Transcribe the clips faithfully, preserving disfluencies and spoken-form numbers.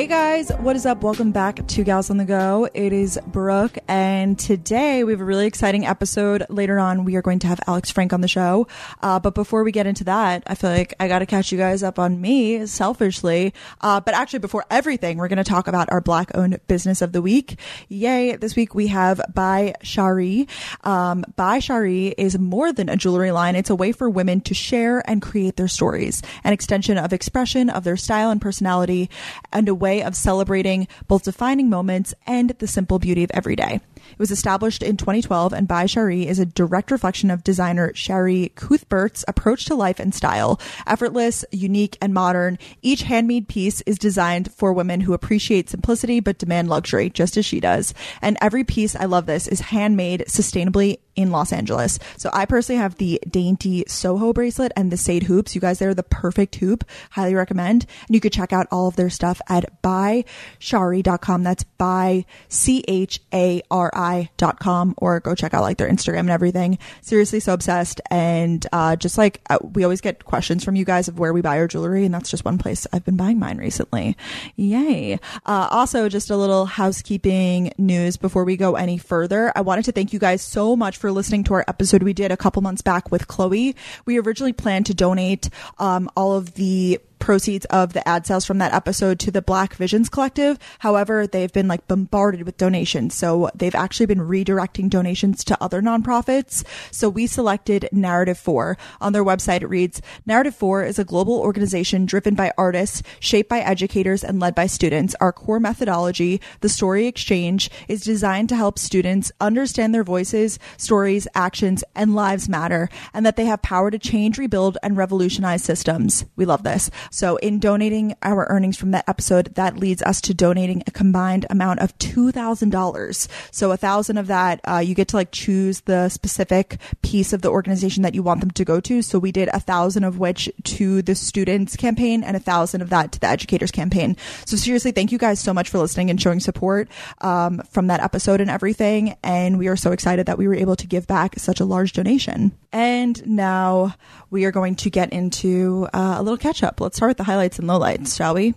Hey guys, what is up? Welcome back to Gals on the Go. It is Brooke, and today we have a really exciting episode. Later on, we are going to have Alex Frank on the show. Uh, but before we get into that, I feel like I got to catch you guys up on me, selfishly. Uh, but actually, before everything, we're going to talk about our Black-owned business of the week. Yay! This week we have By Shari. Um, By Shari is more than a jewelry line. It's a way for women to share and create their stories, an extension of expression of their style and personality, and a way of celebrating both defining moments and the simple beauty of every day. It was established in twenty twelve, and By Shari is a direct reflection of designer Shari Cuthbert's approach to life and style. Effortless, unique, and modern, each handmade piece is designed for women who appreciate simplicity but demand luxury, just as she does. And every piece, I love this, is handmade sustainably in Los Angeles. So I personally have the dainty Soho bracelet and the Sade hoops. You guys, they're the perfect hoop. Highly recommend. And you could check out all of their stuff at by shari dot com. That's by C H A R I dot com, or go check out like their Instagram and everything. Seriously, so obsessed. And uh, just like uh, we always get questions from you guys of where we buy our jewelry, and that's just one place I've been buying mine recently. Yay. Uh, also, just a little housekeeping news before we go any further. I wanted to thank you guys so much for listening to our episode we did a couple months back with Chloe. We originally planned to donate um, all of the proceeds of the ad sales from that episode to the Black Visions Collective. However, they've been like bombarded with donations. So they've actually been redirecting donations to other nonprofits. So we selected Narrative four. On their website, it reads, Narrative four is a global organization driven by artists, shaped by educators, and led by students. Our core methodology, the Story Exchange, is designed to help students understand their voices, stories, actions, and lives matter, and that they have power to change, rebuild, and revolutionize systems. We love this. So in donating our earnings from that episode, that leads us to donating a combined amount of two thousand dollars. So a thousand of that, uh, you get to like choose the specific piece of the organization that you want them to go to. So we did a thousand of which to the students campaign and a thousand of that to the educators campaign. So seriously, thank you guys so much for listening and showing support um, from that episode and everything. And we are so excited that we were able to give back such a large donation. And now we are going to get into uh, a little catch up. Let's start with the highlights and lowlights, shall we?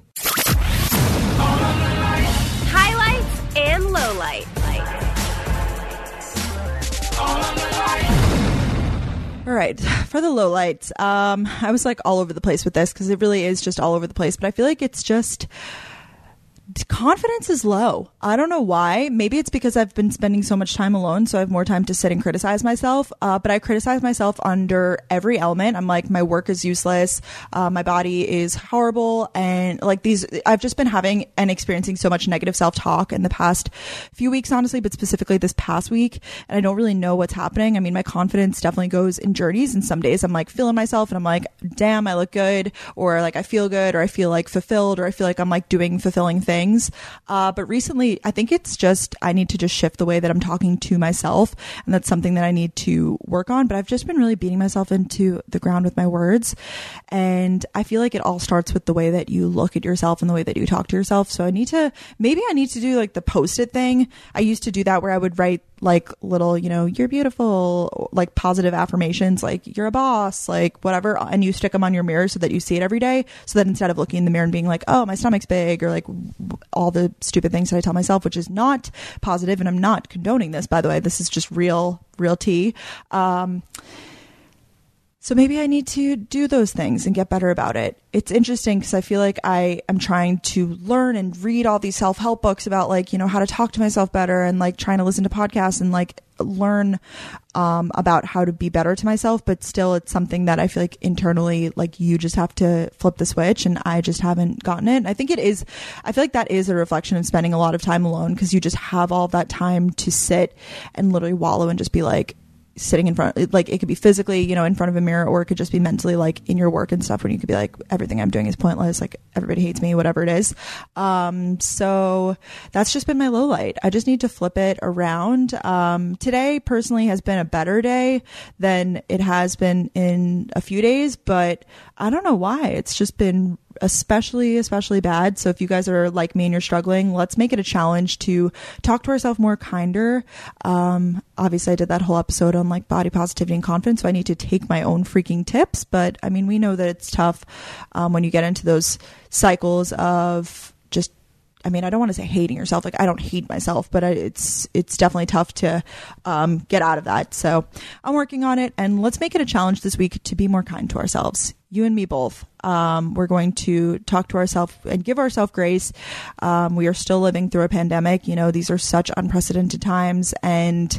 Highlights and lowlights. All right. For the lowlights, um, I was like all over the place with this because it really is just all over the place. But I feel like it's just... confidence is low. I don't know why. Maybe it's because I've been spending so much time alone, so I have more time to sit and criticize myself. Uh, but I criticize myself under every element. I'm like, my work is useless. Uh, my body is horrible. And like these, I've just been having and experiencing so much negative self-talk in the past few weeks, honestly, but specifically this past week. And I don't really know what's happening. I mean, my confidence definitely goes in journeys. And some days I'm like feeling myself and I'm like, damn, I look good. Or like I feel good, or I feel like fulfilled, or I feel like I'm like doing fulfilling things. Things. Uh, but recently, I think it's just, I need to just shift the way that I'm talking to myself. And that's something that I need to work on. But I've just been really beating myself into the ground with my words. And I feel like it all starts with the way that you look at yourself and the way that you talk to yourself. So I need to, maybe I need to do like the post-it thing. I used to do that where I would write like little, you know, you're beautiful, like positive affirmations, like you're a boss, like whatever. And you stick them on your mirror so that you see it every day. So that instead of looking in the mirror and being like, oh, my stomach's big, or like all the stupid things that I tell myself, which is not positive. And I'm not condoning this, by the way. This is just real, real tea. Um, So maybe I need to do those things and get better about it. It's interesting because I feel like I am trying to learn and read all these self-help books about like, you know, how to talk to myself better, and like trying to listen to podcasts and like learn um, about how to be better to myself. But still, it's something that I feel like internally, like you just have to flip the switch, and I just haven't gotten it. And I think it is, I feel like that is a reflection of spending a lot of time alone, because you just have all that time to sit and literally wallow and just be like, sitting in front, like it could be physically, you know, in front of a mirror, or it could just be mentally like in your work and stuff, when you could be like, everything I'm doing is pointless, like everybody hates me, whatever it is. Um, so that's just been my low light. I just need to flip it around. Um, today personally has been a better day than it has been in a few days, but I don't know why. It's just been especially, especially bad. So if you guys are like me and you're struggling, let's make it a challenge to talk to ourselves more kinder. Um, obviously I did that whole episode on like body positivity and confidence, so I need to take my own freaking tips. But I mean, we know that it's tough, um, when you get into those cycles of just I mean, I don't want to say hating yourself. Like, I don't hate myself, but I, it's, it's definitely tough to, um, get out of that. So I'm working on it, and let's make it a challenge this week to be more kind to ourselves. You and me both. Um, we're going to talk to ourselves and give ourselves grace. Um, we are still living through a pandemic. You know, these are such unprecedented times, and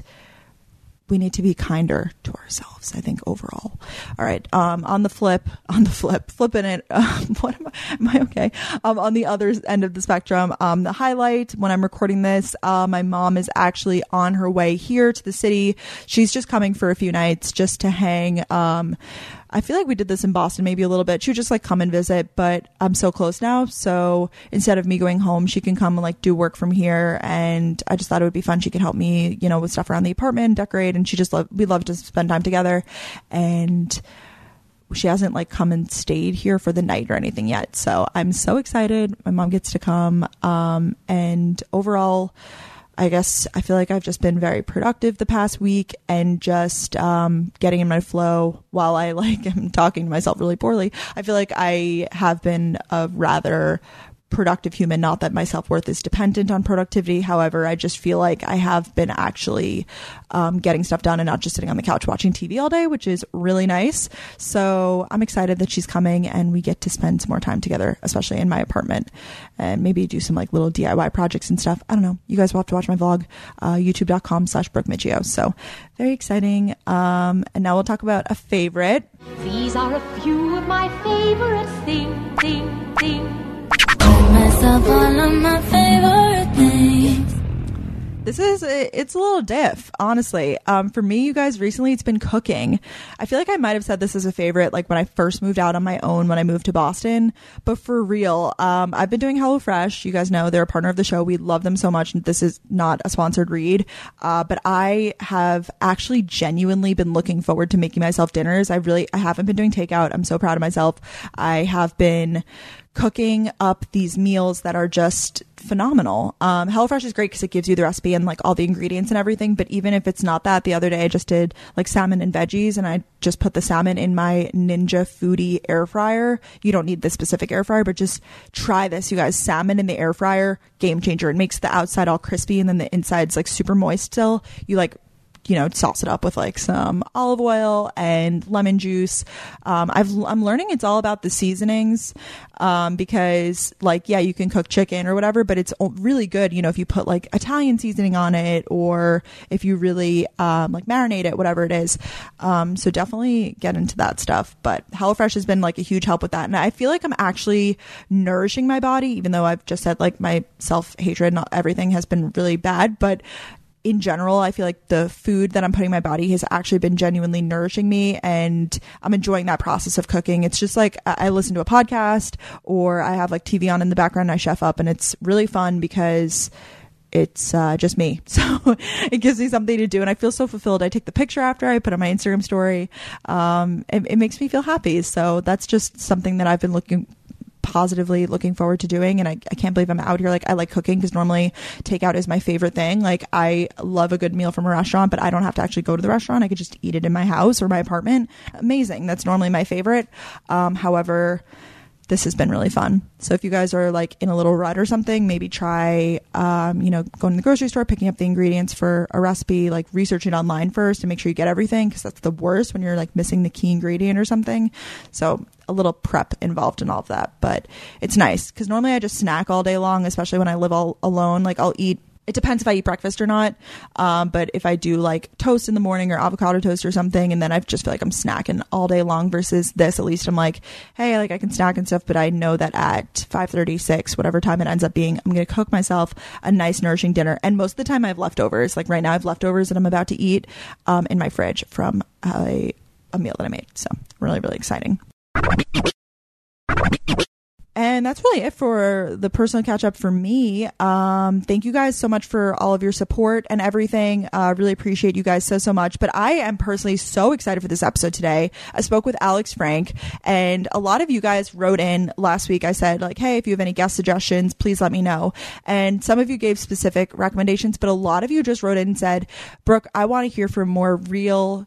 we need to be kinder to ourselves, I think, overall. All right. Um, on the flip, on the flip, flipping it. Um, what am I, am I okay? Um, on the other end of the spectrum, um, the highlight when I'm recording this, uh, my mom is actually on her way here to the city. She's just coming for a few nights just to hang. Um, I feel like we did this in Boston maybe a little bit. She would just like come and visit, but I'm so close now. So instead of me going home, she can come and like do work from here. And I just thought it would be fun. She could help me, you know, with stuff around the apartment, decorate. And she just love, we love to spend time together. And she hasn't like come and stayed here for the night or anything yet. So I'm so excited. My mom gets to come. Um, and overall, I guess I feel like I've just been very productive the past week, and just um, getting in my flow while I like am talking to myself really poorly. I feel like I have been a rather productive human. Not that my self-worth is dependent on productivity. However, I just feel like I have been actually um, getting stuff done and not just sitting on the couch watching T V all day, which is really nice. So I'm excited that she's coming and we get to spend some more time together, especially in my apartment, and maybe do some like little D I Y projects and stuff. I don't know. You guys will have to watch my vlog, uh, youtube.com slash Brooke Michio. So very exciting. Um, and now we'll talk about a favorite. These are a few of my favorite things, things, things. Myself all of my favorite things. This is, it's a little diff, honestly. Um, for me, you guys, recently it's been cooking. I feel like I might have said this as a favorite, like when I first moved out on my own, when I moved to Boston, but for real, um, I've been doing HelloFresh. You guys know they're a partner of the show. We love them so much. This is not a sponsored read. Uh, but I have actually genuinely been looking forward to making myself dinners. I really, I haven't been doing takeout. I'm so proud of myself. I have been cooking up these meals that are just phenomenal. Um, HelloFresh is great because it gives you the recipe and like all the ingredients and everything. But even if it's not that, the other day I just did like salmon and veggies, and I just put the salmon in my Ninja Foodie air fryer. You don't need the specific air fryer, but just try this, you guys. Salmon in the air fryer, game changer. It makes the outside all crispy and then the inside's like super moist still. You like you know, sauce it up with like some olive oil and lemon juice. Um, I've, I'm learning it's all about the seasonings, um, because like, yeah, you can cook chicken or whatever, but it's really good, you know, if you put like Italian seasoning on it, or if you really, um, like marinate it, whatever it is. Um, so definitely get into that stuff. But HelloFresh has been like a huge help with that. And I feel like I'm actually nourishing my body, even though I've just said like my self-hatred, not everything has been really bad, but in general, I feel like the food that I'm putting in my body has actually been genuinely nourishing me, and I'm enjoying that process of cooking. It's just like I listen to a podcast, or I have like T V on in the background and I chef up, and it's really fun because it's uh, just me. So it gives me something to do, and I feel so fulfilled. I take the picture after I put on my Instagram story. Um, it, it makes me feel happy. So that's just something that I've been looking positively looking forward to doing, and I, I can't believe I'm out here. Like, I like cooking because normally takeout is my favorite thing. Like, I love a good meal from a restaurant, but I don't have to actually go to the restaurant. I could just eat it in my house or my apartment. Amazing. That's normally my favorite. Um, however, this has been really fun. So if you guys are like in a little rut or something, maybe try, um, you know, going to the grocery store, picking up the ingredients for a recipe, like research it online first and make sure you get everything, because that's the worst when you're like missing the key ingredient or something. So a little prep involved in all of that, but it's nice because normally I just snack all day long, especially when I live all alone. Like, I'll eat, it depends if I eat breakfast or not. Um, but if I do like toast in the morning or avocado toast or something, and then I just feel like I'm snacking all day long, versus this, at least I'm like, hey, like I can snack and stuff, but I know that at five thirty, six, whatever time it ends up being, I'm going to cook myself a nice nourishing dinner. And most of the time I have leftovers. Like right now I have leftovers that I'm about to eat, um, in my fridge from a, a meal that I made. So really, really exciting. And that's really it for the personal catch up for me. Um, thank you guys so much for all of your support and everything. Uh, really appreciate you guys so, so much. But I am personally so excited for this episode today. I spoke with Alex Frank, and a lot of you guys wrote in last week. I said like, hey, if you have any guest suggestions, please let me know. And some of you gave specific recommendations, but a lot of you just wrote in and said, Brooke, I want to hear from more real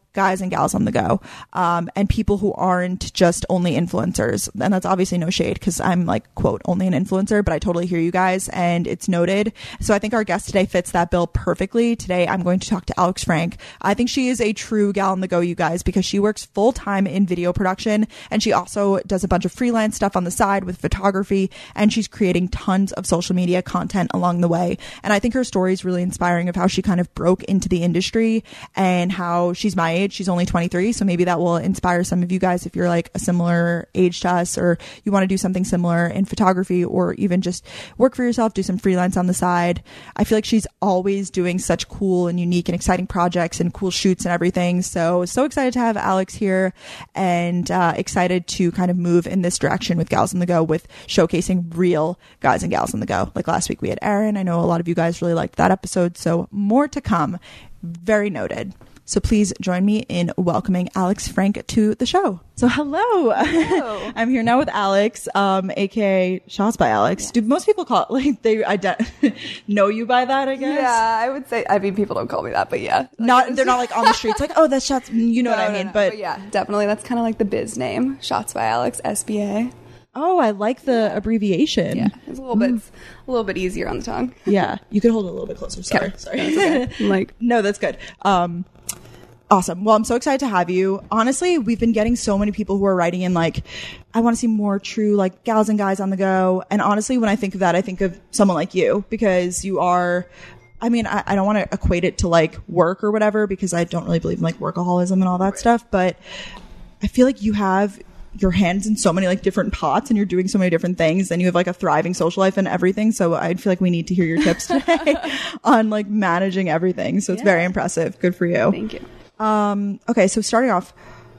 guys and gals on the go, um, and people who aren't just only influencers. And that's obviously no shade because I'm like, quote, only an influencer, but I totally hear you guys and it's noted. So I think our guest today fits that bill perfectly. Today, I'm going to talk to Alex Frank. I think she is a true gal on the go, you guys, because she works full time in video production and she also does a bunch of freelance stuff on the side with photography, and she's creating tons of social media content along the way. And I think her story is really inspiring of how she kind of broke into the industry and how she's my age. She's only twenty-three, so maybe that will inspire some of you guys if you're like a similar age to us or you want to do something similar in photography or even just work for yourself, do some freelance on the side. I feel like she's always doing such cool and unique and exciting projects and cool shoots and everything. So, so excited to have Alex here and uh, excited to kind of move in this direction with Gals on the Go, with showcasing real guys and gals on the go. Like last week we had Aaron. I know a lot of you guys really liked that episode, so more to come. Very noted. So please join me in welcoming Alex Frank to the show. So hello. Hello. I'm here now with Alex, um, aka Shots by Alex. Yes. Do most people call it, like, they ident- know you by that, I guess? Yeah, I would say, I mean, people don't call me that, but yeah. Like, not, they're not like on the streets like, oh, that's Shots, you know no, what I mean? No, no. But, but yeah, definitely. That's kind of like the biz name, Shots by Alex, S B A. Oh, I like the yeah. abbreviation. Yeah, it's a little bit, mm. a little bit easier on the tongue. Yeah, you could hold it a little bit closer. Sorry, okay. sorry. Okay. Like, no, that's good. Um, awesome. Well, I'm so excited to have you. Honestly, we've been getting so many people who are writing in like, I want to see more true like gals and guys on the go. And honestly, when I think of that, I think of someone like you because you are. I mean, I, I don't want to equate it to like work or whatever because I don't really believe in like workaholism and all that right. stuff. But I feel like you have your hands in so many like different pots and you're doing so many different things and you have like a thriving social life and everything. So I feel like we need to hear your tips today on like managing everything. So it's yeah. very impressive. Good for you. Thank you. Um, okay. So starting off,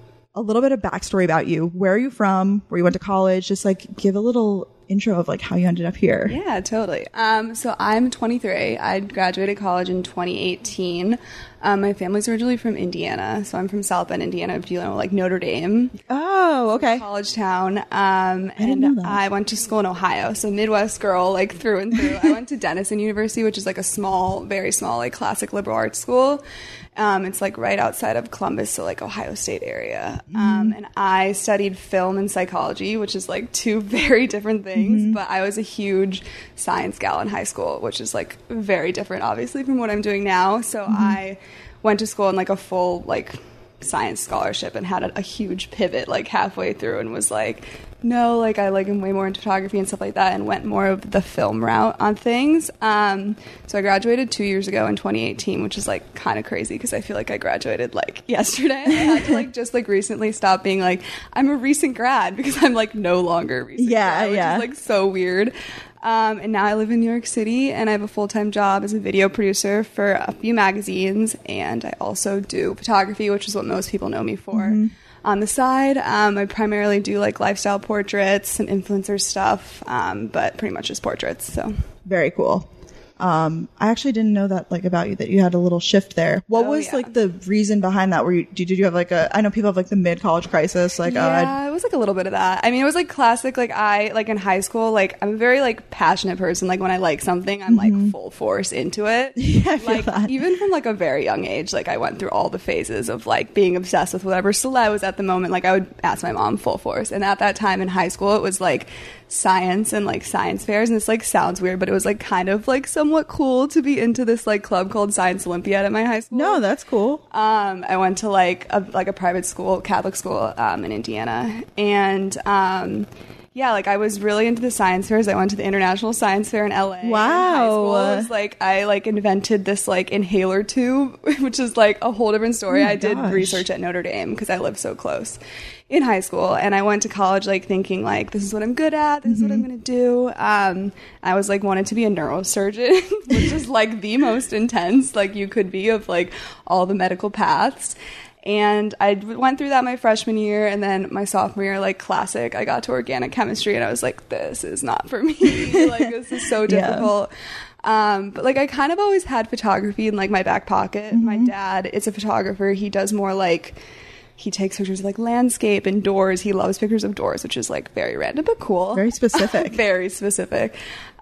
a little bit of backstory about you. Where are you from? Where you went to college? Just like give a little intro of like how you ended up here. Yeah, totally. Um, so I'm twenty-three. I graduated college in twenty eighteen. Um, my family's originally from Indiana, so I'm from South Bend, Indiana. If you know, like Notre Dame. Oh, okay. College town. Um, I didn't know that. I went to school in Ohio, so Midwest girl, like through and through. I went to Denison University, which is like a small, very small, like classic liberal arts school. Um, it's like right outside of Columbus, so like Ohio State area. Mm-hmm. Um, and I studied film and psychology, which is like two very different things. Mm-hmm. But I was a huge science gal in high school, which is like very different, obviously, from what I'm doing now. So mm-hmm. I went to school in like a full like science scholarship and had a, a huge pivot like halfway through and was like, no, like I like am way more into photography and stuff like that and went more of the film route on things. Um, so I graduated two years ago in twenty eighteen, which is like kind of crazy because I feel like I graduated like yesterday. I had to like just like recently stop being like, I'm a recent grad because I'm like no longer a recent yeah, grad, which yeah. is like so weird. Um, and now I live in New York City and I have a full-time job as a video producer for a few magazines. And I also do photography, which is what most people know me for. Mm-hmm. On the side, um, I primarily do like lifestyle portraits and influencer stuff, um, but pretty much just portraits. So very cool. Um, I actually didn't know that like about you, that you had a little shift there. What oh, was yeah. like the reason behind that? Were you, did you have like a, I know people have like the mid college crisis. Like, yeah, uh, it was like a little bit of that. I mean, it was like classic. Like I, like in high school, like I'm a very like passionate person. Like when I like something, I'm mm-hmm. like full force into it. Yeah, I feel like that. Even from like a very young age, like I went through all the phases of like being obsessed with whatever celeb was at the moment. Like I would ask my mom full force. And at that time in high school, it was like science and like science fairs, and this like sounds weird, but it was like kind of like somewhat cool to be into this like club called Science Olympiad at my high school. No, that's cool. Um, I went to like a like a private school, Catholic school, um, in Indiana, and um, yeah, like I was really into the science fairs. I went to the International Science Fair in L A. Wow. In high school. It was like I like invented this like inhaler tube, which is like a whole different story. Oh I gosh. did research at Notre Dame because I lived so close in high school, and I went to college like thinking like this is what I'm good at, this mm-hmm. is what I'm gonna do. um I was like wanted to be a neurosurgeon, which is like the most intense like you could be of like all the medical paths. And I went through that my freshman year, and then my sophomore year, like classic, I got to organic chemistry and I was like, this is not for me. Like this is so difficult. Yeah. Um, but like I kind of always had photography in like my back pocket. Mm-hmm. My dad is a photographer. He does more like he takes pictures of like landscape and doors. He loves pictures of doors, which is like very random but cool. Very specific. Very specific.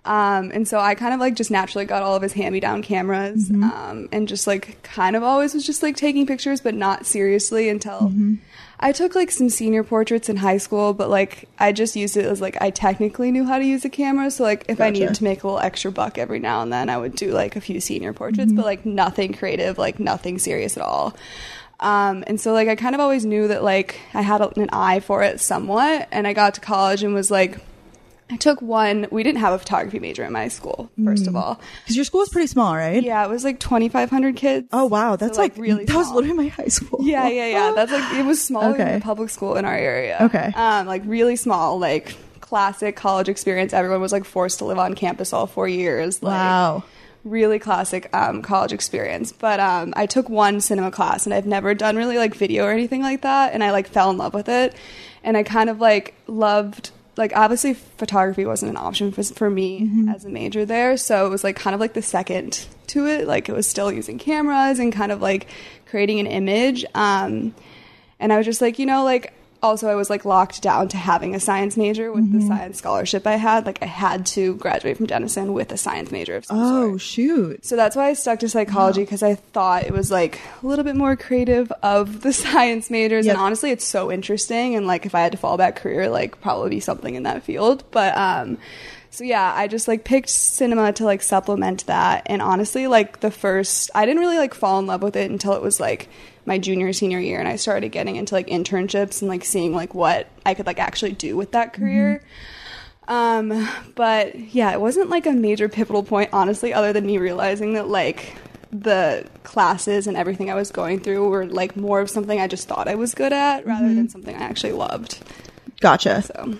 Um, and so I kind of like just naturally got all of his hand-me-down cameras, Mm-hmm. um, and just like kind of always was just like taking pictures, but not seriously until Mm-hmm. I took like some senior portraits in high school, but like I just used it as like I technically knew how to use a camera. So like if I Gotcha. needed to make a little extra buck every now and then, I would do like a few senior portraits, Mm-hmm. but like nothing creative, like nothing serious at all. Um, and so like I kind of always knew that like I had a, an eye for it somewhat, and I got to college and was like, I took one. We didn't have a photography major in my school, first Mm. of all. Because your school is pretty small, right? Yeah, it was like twenty-five hundred kids. Oh, wow. That's So, like, really that was small. literally my high school. Yeah, yeah, yeah. That's like, it was smaller Okay. than the public school in our area. Okay. Um, like really small, like classic college experience. Everyone was like forced to live on campus all four years. Like, Wow. really classic um, college experience. But um, I took one cinema class, and I've never done really like video or anything like that, and I like fell in love with it, and I kind of like loved, like obviously photography wasn't an option for, for me Mm-hmm. as a major there, so it was like kind of like the second to it. Like it was still using cameras and kind of like creating an image, um, and I was just like, you know, like also I was like locked down to having a science major with Mm-hmm. the science scholarship I had. Like I had to graduate from Denison with a science major of some sort. Oh, shoot. So that's why I stuck to psychology, because I thought it was like a little bit more creative of the science majors. Yep. And honestly, it's so interesting. And like if I had to follow that career, like probably be something in that field. But um, so yeah, I just like picked cinema to like supplement that. And honestly, like the first, I didn't really like fall in love with it until it was like my junior senior year, and I started getting into like internships and like seeing like what I could like actually do with that career. Um, but yeah, it wasn't like a major pivotal point, honestly, other than me realizing that like the classes and everything I was going through were like more of something I just thought I was good at rather than something I actually loved. Gotcha. So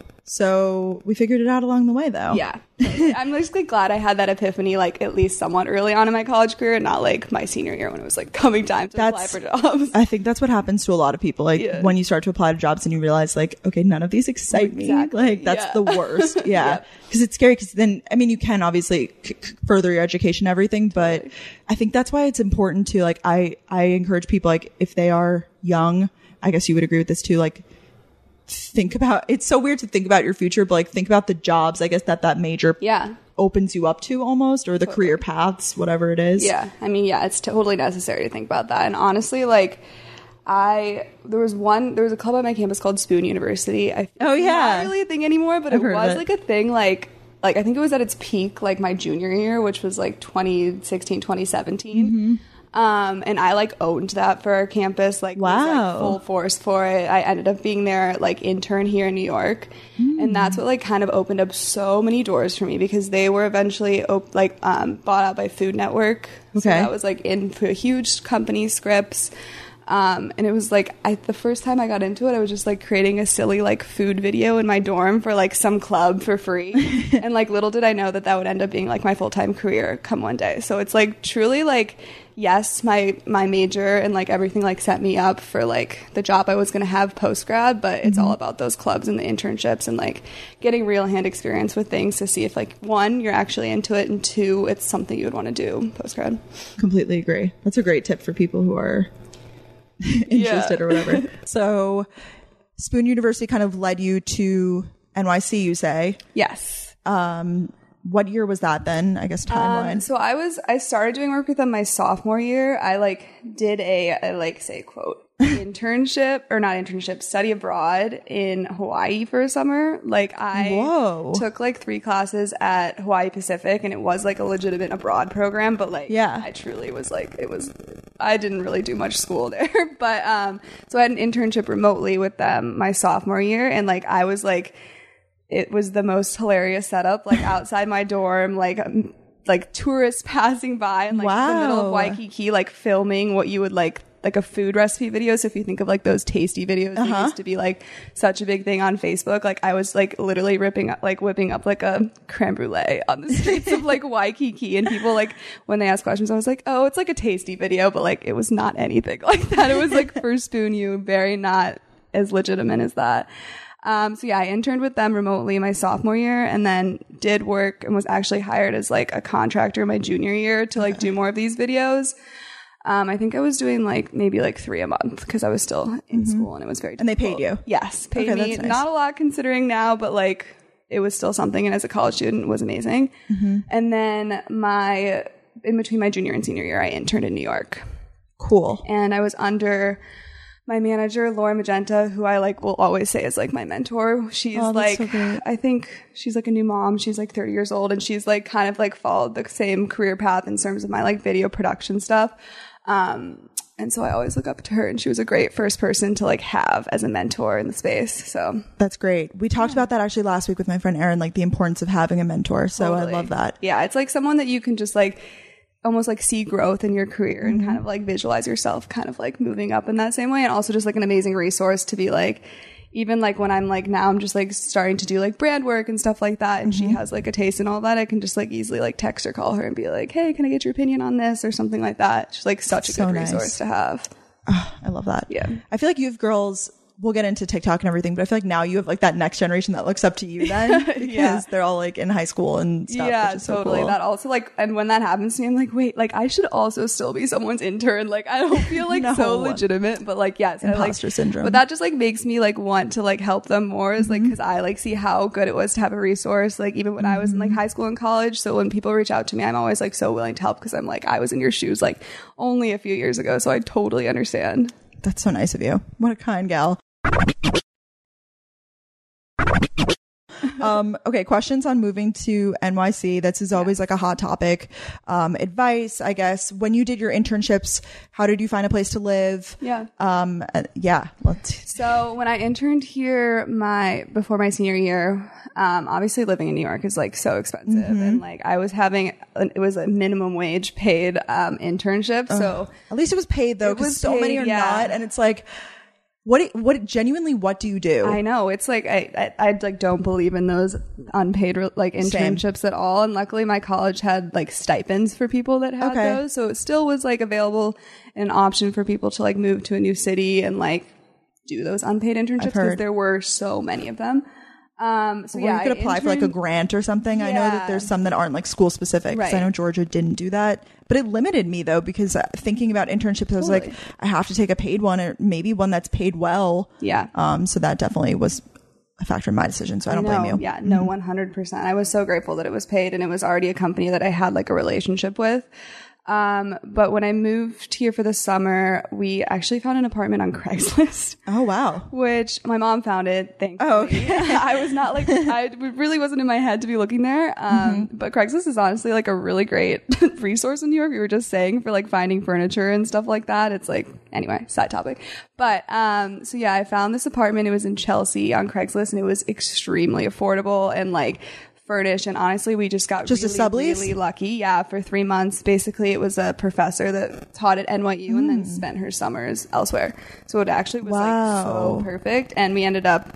So we figured it out along the way, though. yeah, totally. I'm just like glad I had that epiphany like at least somewhat early on in my college career, and not like my senior year when it was like coming time to That's- apply for jobs. I think that's what happens to a lot of people. Like Yeah. when you start to apply to jobs and you realize like, okay, none of these excite Exactly. me. Like that's Yeah. the worst. Yeah. Yep. Cause it's scary. Cause then, I mean, you can obviously c- c- further your education, and everything, but I think that's why it's important to like, I, I encourage people, like if they are young, I guess you would agree with this too, like think about, it's so weird to think about your future, but like think about the jobs, I guess that that major Yeah. opens you up to almost, or the career paths, whatever it is. Yeah, I mean, yeah, it's totally necessary to think about that. And honestly, like, I there was one there was a club at my campus called Spoon University. I, Oh, it's yeah. not really a thing anymore, but I've it heard of was it. like a thing. Like, like I think it was at its peak, like my junior year, which was like twenty sixteen, twenty seventeen. Mm-hmm. Um, and I like owned that for our campus. Like, was, Wow. like full force for it. I ended up being their like intern here in New York, and that's what like kind of opened up so many doors for me, because they were eventually op- like um, bought out by Food Network. So Okay. that was like in for a huge company, Scripps. Um, and it was like I, the first time I got into it, I was just like creating a silly like food video in my dorm for like some club for free. And like little did I know that that would end up being like my full-time career come one day. So it's like truly like, yes, my, my major and like everything like set me up for like the job I was going to have post grad, but it's all about those clubs and the internships and like getting real hand experience with things to see if like one, you're actually into it, and two, it's something you would want to do post grad. Completely agree. That's a great tip for people who are interested Yeah. or whatever. So Spoon University kind of led you to N Y C, you say. Yes. Um, what year was that then? I guess timeline. Um, so I was, I started doing work with them my sophomore year. I like did a, I like say quote, internship or not internship, study abroad in Hawaii for a summer. Like I Whoa. took like three classes at Hawaii Pacific, and it was like a legitimate abroad program, but like, Yeah. I truly was like, it was, I didn't really do much school there, but, um, so I had an internship remotely with them my sophomore year, and like, I was like, it was the most hilarious setup, like outside my dorm, like um, like tourists passing by, and like in the middle of Wow. Waikiki, like filming what you would like like a food recipe video. So if you think of like those tasty videos that Uh-huh. used to be like such a big thing on Facebook, like I was like literally ripping up like whipping up like a creme brulee on the streets of like Waikiki, and people like when they ask questions, I was like, oh, it's like a tasty video, but like it was not anything like that. It was like for Spoon You, very not as legitimate as that. Um, so yeah, I interned with them remotely my sophomore year, and then did work and was actually hired as like a contractor my junior year to like do more of these videos. Um, I think I was doing like maybe like three a month because I was still in school, and it was very And they paid difficult. you? Yes, paid Okay, me. that's nice. Not a lot considering now, but like it was still something. And as a college student, it was amazing. Mm-hmm. And then my, in between my junior and senior year, I interned in New York. Cool. And I was under my manager, Laura Magenta, who I like will always say is like my mentor. She's Oh, like, that's so great. I think she's like a new mom. She's like thirty years old, and she's like kind of like followed the same career path in terms of my like video production stuff. Um, and so I always look up to her, and she was a great first person to like have as a mentor in the space. So That's great. We talked about that actually last week with my friend Erin, like the importance of having a mentor. So totally. I love that. Yeah, it's like someone that you can just like almost like see growth in your career and Mm-hmm. kind of like visualize yourself kind of like moving up in that same way, and also just like an amazing resource to be like, even like when I'm like now I'm just like starting to do like brand work and stuff like that, and Mm-hmm. she has like a taste and all that, I can just like easily like text or call her and be like, hey, can I get your opinion on this or something like that. She's like such a So good nice. resource to have. I love that. Yeah. I feel like you have girls, we'll get into TikTok and everything, but I feel like now you have like that next generation that looks up to you then because Yeah. they're all like in high school and stuff. Yeah, which is so totally. cool. That also like, and when that happens to me, I'm like, wait, like I should also still be someone's intern. Like I don't feel like No. so legitimate, but like yes, I, like, Imposter syndrome. But that just like makes me like want to like help them more, is Mm-hmm. like because I like see how good it was to have a resource. Like even when I was in Mm-hmm. like high school and college, so when people reach out to me, I'm always like so willing to help because I'm like I was in your shoes like only a few years ago, so I totally understand. That's so nice of you. What a kind gal. um, okay, questions on moving to N Y C. This is always like a hot topic. Um, advice, I guess. When you did your internships, how did you find a place to live? Yeah. Um, uh, yeah. Let's. So when I interned here, my before my senior year, um, obviously living in New York is like so expensive, Mm-hmm. and like I was having it was a minimum wage paid um, internship. So At least it was paid though, It because was so many paid, are yeah. not, and it's like, what? do- What? Genuinely, what do you do? I know it's like I, I I like don't believe in those unpaid like Same. internships at all. And luckily, my college had like stipends for people that had Okay. those, so it still was like available, an option for people to like move to a new city and like do those unpaid internships because heard. there were so many of them. Um, so Or yeah, you could I apply for like a interned- grant or something. I know that Yeah. there's some that aren't like school specific. 'Cause I Right. know Georgia didn't do that, but it limited me though, because uh, thinking about internships, I was like, Totally. I have to take a paid one or maybe one that's paid well. Yeah. Um, so that definitely was a factor in my decision. So I don't No, blame you. Yeah, no, one hundred percent. I was so grateful that it was paid, and it was already a company that I had like a relationship with. Um, but when I moved here for the summer, we actually found an apartment on Craigslist. Oh, wow. Which my mom found it. Thankfully. Oh, okay. I was not like, I it really wasn't in my head to be looking there. Um, Mm-hmm. but Craigslist is honestly like a really great resource in New York. We were just saying for like finding furniture and stuff like that. It's like, anyway, side topic. But, um, so yeah, I found this apartment. It was in Chelsea on Craigslist, and it was extremely affordable and like furnished. And honestly, we just got Just a really, sublease? really lucky. Yeah, for three months. Basically, it was a professor that taught at N Y U and then spent her summers elsewhere. So it actually was like Wow. so perfect. And we ended up,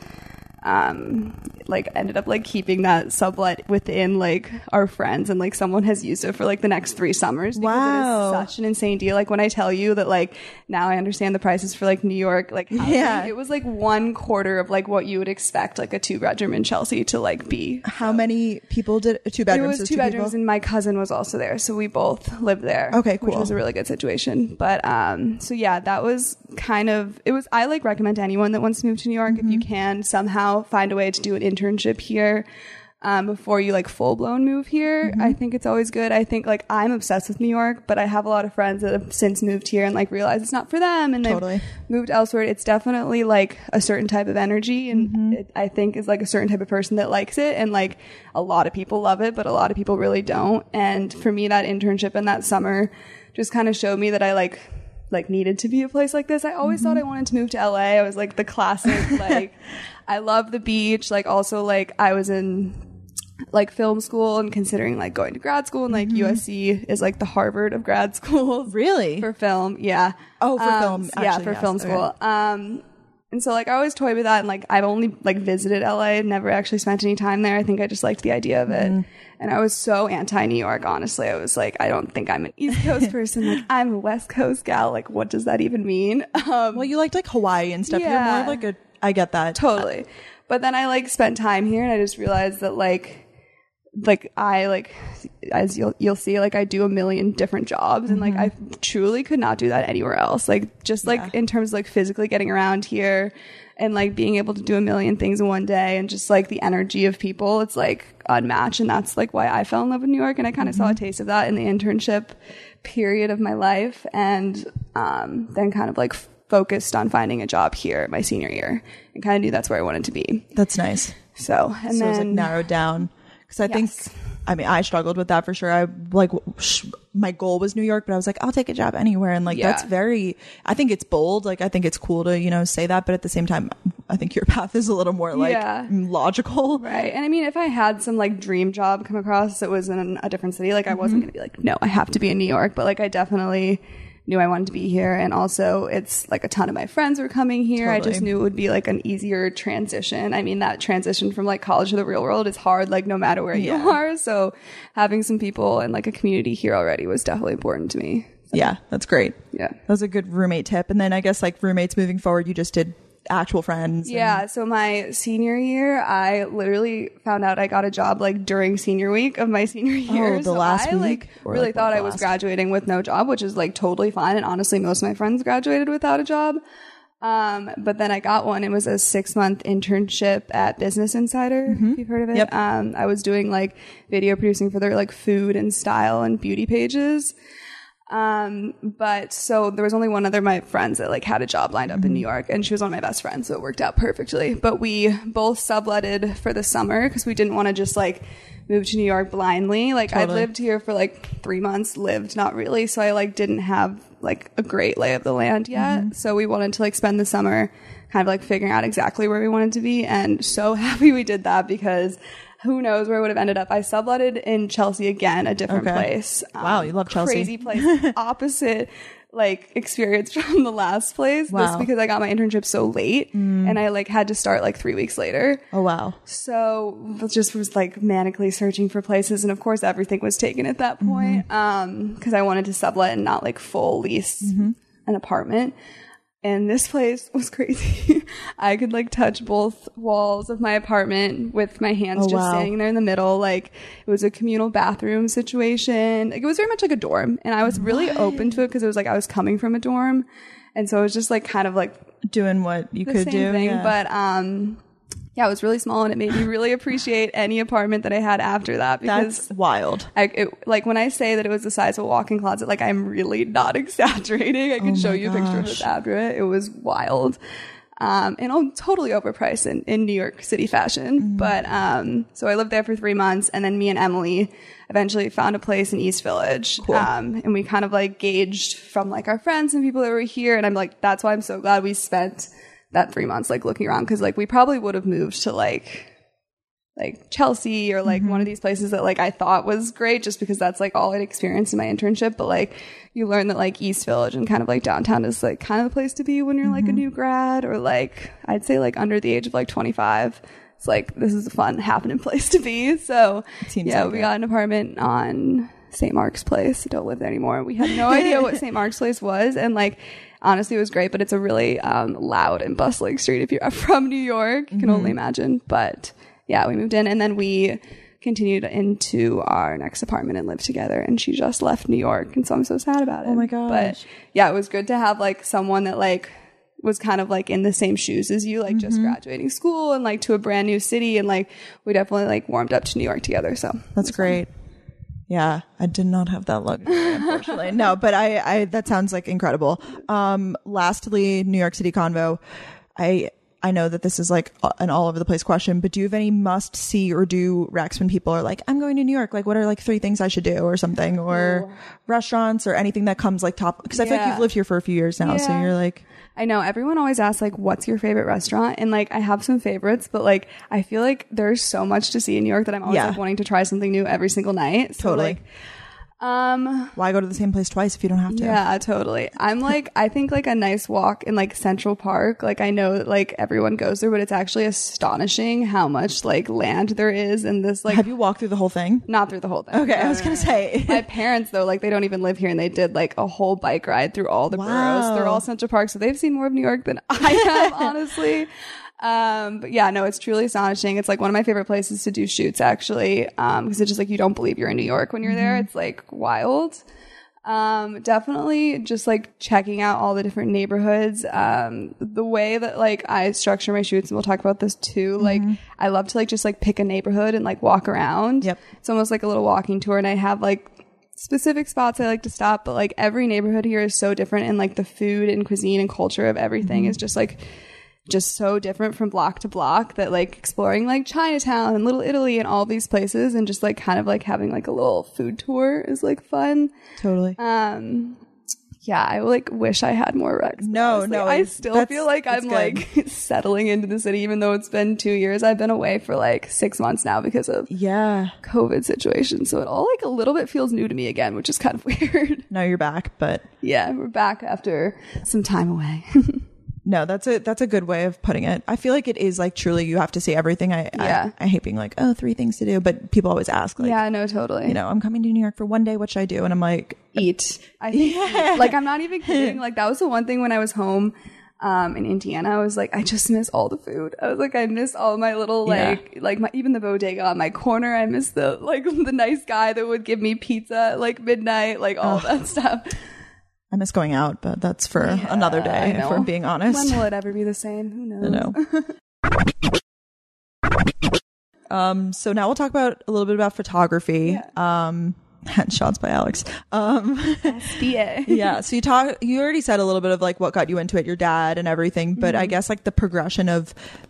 um, like ended up like keeping that sublet within like our friends, and like someone has used it for like the next three summers. Because Wow. it is such an insane deal. Like when I tell you that, like now I understand the prices for like New York, like housing, Yeah. it was like one quarter of like what you would expect like a two bedroom in Chelsea to like be. How many people did two It bedrooms? was so two bedrooms, people? and my cousin was also there, so we both lived there. Okay, which cool. was a really good situation. But um, so yeah, that was kind of it was. I like recommend to anyone that wants to move to New York, if you can somehow find a way to do an internship here. Um, before you like full blown move here, I think it's always good. I think like I'm obsessed with New York, but I have a lot of friends that have since moved here and like realized it's not for them, and Totally. they've moved elsewhere. It's definitely like a certain type of energy, and it, I think is like a certain type of person that likes it, and like a lot of people love it, but a lot of people really don't. And for me, that internship and that summer just kind of showed me that I like like needed to be a place like this. I always thought I wanted to move to L A. I was like the classic like I love the beach. Like also like I was in like film school and considering like going to grad school, and like U S C is like the Harvard of grad schools. Really? For film, yeah. Oh, for Um, film, yeah, actually, for yes, film okay. school. Um, and so like I always toyed with that, and like I've only like visited L A, never actually spent any time there. I think I just liked the idea of it. Mm-hmm. And I was so anti New York, honestly. I was like, I don't think I'm an East Coast person. Like I'm a West Coast gal. Like what does that even mean? Um, Well, you liked like Hawaii and stuff. You're more Yeah. of like a. I get that. totally. But then I like spent time here, and I just realized that like like I like as you'll you'll see, like I do a million different jobs, and like I truly could not do that anywhere else. Like just like Yeah. in terms of like physically getting around here and like being able to do a million things in one day, and just like the energy of people, it's like unmatched. And that's like why I fell in love with New York, and I kind of saw a taste of that in the internship period of my life, and um then kind of like f- focused on finding a job here my senior year, and kind of knew that's where I wanted to be. That's nice. So and So then it's like narrowed down. Because I Yes. think, I mean, I struggled with that for sure. I like, sh- my goal was New York, but I was like, I'll take a job anywhere. And like, Yeah. that's very, I think it's bold. Like, I think it's cool to, you know, say that. But at the same time, I think your path is a little more like Yeah. logical. Right. And I mean, if I had some like dream job come across that was in a different city, like I wasn't going to be like, no, I have to be in New York. But like, I definitely knew I wanted to be here. And also it's like a ton of my friends were coming here. I Totally. just knew it would be like an easier transition. I mean, that transition from like college to the real world is hard, like no matter where Yeah. you are. So having some people and like a community here already was definitely important to me. Yeah, that's great. Yeah. That was a good roommate tip. And then I guess like roommates moving forward, you just did actual friends. and- Yeah, so my senior year, I literally found out I got a job like during senior week of my senior year. Oh, the so last I week? like Or, really like, thought the I was last? graduating with no job, which is like totally fine. And honestly, most of my friends graduated without a job. Um, but then I got one. It was a six month internship at Business Insider. If you've heard of it. Yep. Um, I was doing like video producing for their like food and style and beauty pages. Um, but so there was only one other of my friends that like had a job lined up in New York, and she was one of my best friends, so it worked out perfectly. But we both subletted for the summer because we didn't want to just like move to New York blindly. Like I'd Totally. lived here for like three months, lived not really, so I like didn't have like a great lay of the land yet. So we wanted to like spend the summer kind of like figuring out exactly where we wanted to be, and so happy we did that because who knows where I would have ended up. I subletted in Chelsea again, a different Okay. place. Wow, you love Chelsea. Crazy place. Opposite like experience from the last place. Wow. Just because I got my internship so late and I like had to start like three weeks later. Oh, wow. So I just was like manically searching for places, and of course everything was taken at that point. Um, because I wanted to sublet and not like full lease an apartment. And this place was crazy. I could like touch both walls of my apartment with my hands Oh, just wow. standing there in the middle. Like it was a communal bathroom situation. Like it was very much like a dorm. And I was really open to it because it was like I was coming from a dorm. And so it was just like kind of like Doing what you the could same do. thing. yeah. But um yeah, it was really small, and it made me really appreciate any apartment that I had after that, because That's wild. I, it, like when I say that it was the size of a walk-in closet, like I'm really not exaggerating. I can Oh show my you a picture of gosh. this after it. It was wild. Um, and oh, totally overpriced in, in New York City fashion. Mm-hmm. But, um, so I lived there for three months, and then me and Emily eventually found a place in East Village. Cool. Um, and we kind of like gauged from like our friends and people that were here. And I'm like, that's why I'm so glad we spent that three months like looking around. Cause like we probably would have moved to like, like Chelsea or like one of these places that like I thought was great just because that's like all I'd experienced in my internship. But like you learn that like East Village and kind of like downtown is like kind of the place to be when you're like a new grad, or like I'd say like under the age of like twenty-five. It's like this is a fun happening place to be. So Seems yeah, like we it. got an apartment on Saint Mark's Place. I don't live there anymore. We had no idea what Saint Mark's Place was, and like honestly it was great, but it's a really um loud and bustling street if you're from New York. You can only imagine. But yeah, we moved in, and then we continued into our next apartment and lived together, and she just left New York, and so I'm so sad about it. Oh my gosh. But yeah, it was good to have like someone that like was kind of like in the same shoes as you, like just graduating school and like to a brand new city, and like we definitely like warmed up to New York together. So That's great. Yeah, I did not have that luxury, unfortunately. No, but I, I, that sounds like incredible. Um, lastly, New York City Convo. I, I know that this is like an all over the place question, but do you have any must see or do recs when people are like, I'm going to New York? Like, what are like three things I should do or something, or restaurants or anything that comes like top? Cause I feel like Yeah. you've lived here for a few years now. So Yeah. you're like, I know everyone always asks like, what's your favorite restaurant? And like, I have some favorites, but like, I feel like there's so much to see in New York that I'm always Yeah. like wanting to try something new every single night. So, Totally. like, um, why go to the same place twice if you don't have to? yeah, totally. I'm like, I think like a nice walk in like Central Park. Like I know that like everyone goes there, but it's actually astonishing how much like land there is in this like, Have you walked through the whole thing? not through the whole thing. Okay. I No, was no, going no, to no. say. My parents though, like they don't even live here, and they did like a whole bike ride through all the Wow. boroughs. They're all Central Park, so they've seen more of New York than I have, honestly. Um, but yeah, no, it's truly astonishing. It's like one of my favorite places to do shoots, actually, um, because it's just like you don't believe you're in New York when you're mm-hmm. there. It's like wild. Um, definitely just like checking out all the different neighborhoods. Um, the way that like I structure my shoots, and we'll talk about this too. Like mm-hmm. I love to like just like pick a neighborhood and like walk around. Yep. It's almost like a little walking tour, and I have like specific spots I like to stop, but like every neighborhood here is so different, and like the food and cuisine and culture of everything mm-hmm. is just like just so different from block to block that like exploring like Chinatown and Little Italy and all these places and just like kind of like having like a little food tour is like fun. Totally. Um, yeah, I like wish I had more recs. No, honestly. no, I still feel like I'm good. like settling into the city, even though it's been two years. I've been away for like six months now because of yeah COVID situation. So it all like a little bit feels new to me again, which is kind of weird. Now you're back, but yeah, we're back after some time away. No, that's a that's a good way of putting it. I feel like it is like truly you have to see everything. I yeah. I, I hate being like, oh, three things to do, but people always ask like, yeah, no, totally. You know, I'm coming to New York for one day. What should I do? And I'm like, eat. I think yeah. like I'm not even kidding. Like that was the one thing when I was home um in Indiana. I was like, I just miss all the food. I was like, I miss all my little like yeah. like my even the bodega on my corner. I miss the like the nice guy that would give me pizza at like midnight, like all oh. that stuff. I miss going out, but that's for yeah, another day, if we're being honest. When will it ever be the same? Who knows? I know. um, so now we'll talk about a little bit about photography. Yeah. Um, and shots by Alex. Um, S B A. Yeah. So you talk, you already said a little bit of like what got you into it, your dad and everything, but mm-hmm. I guess like the progression of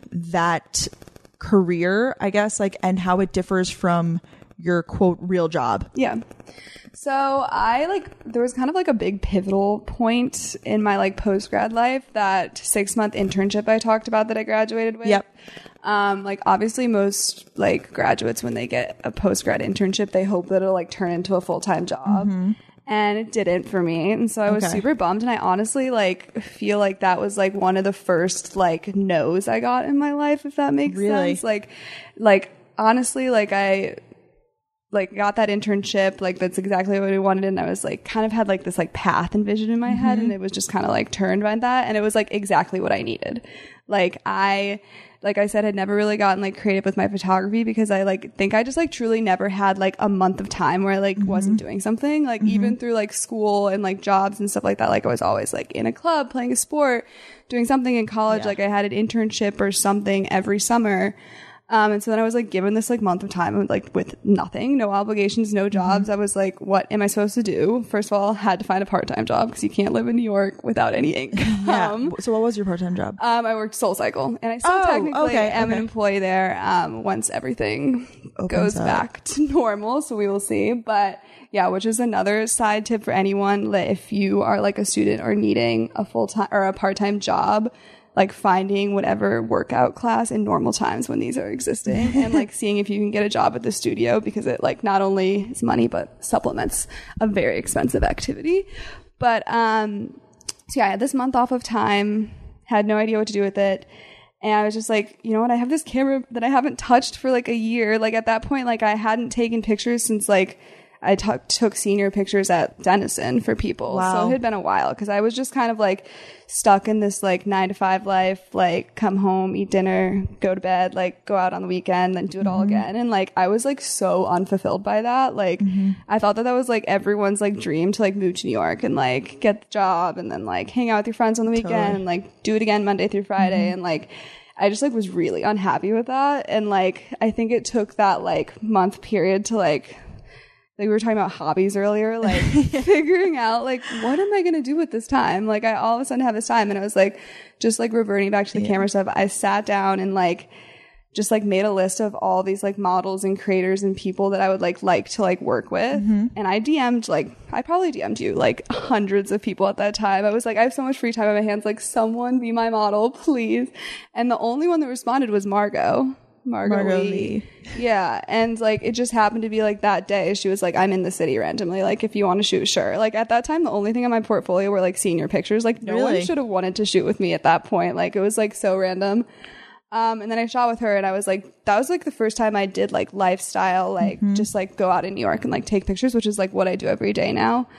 that career, I guess, like, and how it differs from your quote real job. Yeah. So I like, there was kind of like a big pivotal point in my like post-grad life, that six month internship I talked about that I graduated with. Yep. Um, like obviously most like graduates, when they get a post-grad internship, they hope that it'll like turn into a full-time job. Mm-hmm. And it didn't for me. And so I was okay. super bummed. And I honestly like feel like that was like one of the first like no's I got in my life, if that makes really? sense. Like, like honestly, like I, like got that internship, like that's exactly what I wanted, and I was like kind of had like this like path and vision in my mm-hmm. head, and it was just kind of like turned by that, and it was like exactly what I needed. Like I like I said, had never really gotten like creative with my photography because I like think I just like truly never had like a month of time where I like mm-hmm. wasn't doing something, like mm-hmm. even through like school and like jobs and stuff like that. Like I was always like in a club, playing a sport, doing something in college. Yeah. Like I had an internship or something every summer. Um, and so then I was like given this like month of time, like with nothing, no obligations, no jobs. Mm-hmm. I was like, what am I supposed to do? First of all, had to find a part-time job because you can't live in New York without any income. Yeah. So what was your part-time job? Um, I worked SoulCycle, and I still oh, technically okay, am okay. an employee there. Um, once everything Opens goes up. back to normal, so we will see. But yeah, which is another side tip for anyone that if you are like a student or needing a full-time or a part-time job, like finding whatever workout class in normal times when these are existing and like seeing if you can get a job at the studio, because it like not only is money, but supplements a very expensive activity. But, um, so yeah, I had this month off of time, had no idea what to do with it. And I was just like, you know what? I have this camera that I haven't touched for like a year. Like at that point, like I hadn't taken pictures since like I t- took senior pictures at Denison for people. Wow. So it had been a while because I was just kind of like stuck in this like nine to five life, like come home, eat dinner, go to bed, like go out on the weekend, then do it mm-hmm. all again. And like I was like so unfulfilled by that. Like mm-hmm. I thought that that was like everyone's like dream to like move to New York and like get the job and then like hang out with your friends on the weekend totally. And like do it again Monday through Friday. Mm-hmm. And like I just like was really unhappy with that. And like I think it took that like month period to like Like we were talking about hobbies earlier, like figuring out like, what am I going to do with this time? Like I all of a sudden have this time, and I was like, just like reverting back to the yeah. camera stuff. I sat down and like, just like made a list of all these like models and creators and people that I would like, like to like work with. Mm-hmm. And I D M'd like, I probably D M'd you like hundreds of people at that time. I was like, I have so much free time on my hands. Like someone be my model, please. And the only one that responded was Margot. Margot, Margot Lee. Lee. Yeah. And like, it just happened to be like that day. She was like, I'm in the city randomly. Like, if you want to shoot, sure. Like at that time, the only thing on my portfolio were like senior pictures. Like no really? one should have wanted to shoot with me at that point. Like it was like so random. Um, and then I shot with her, and I was like, that was like the first time I did like lifestyle, like mm-hmm. just like go out in New York and like take pictures, which is like what I do every day now.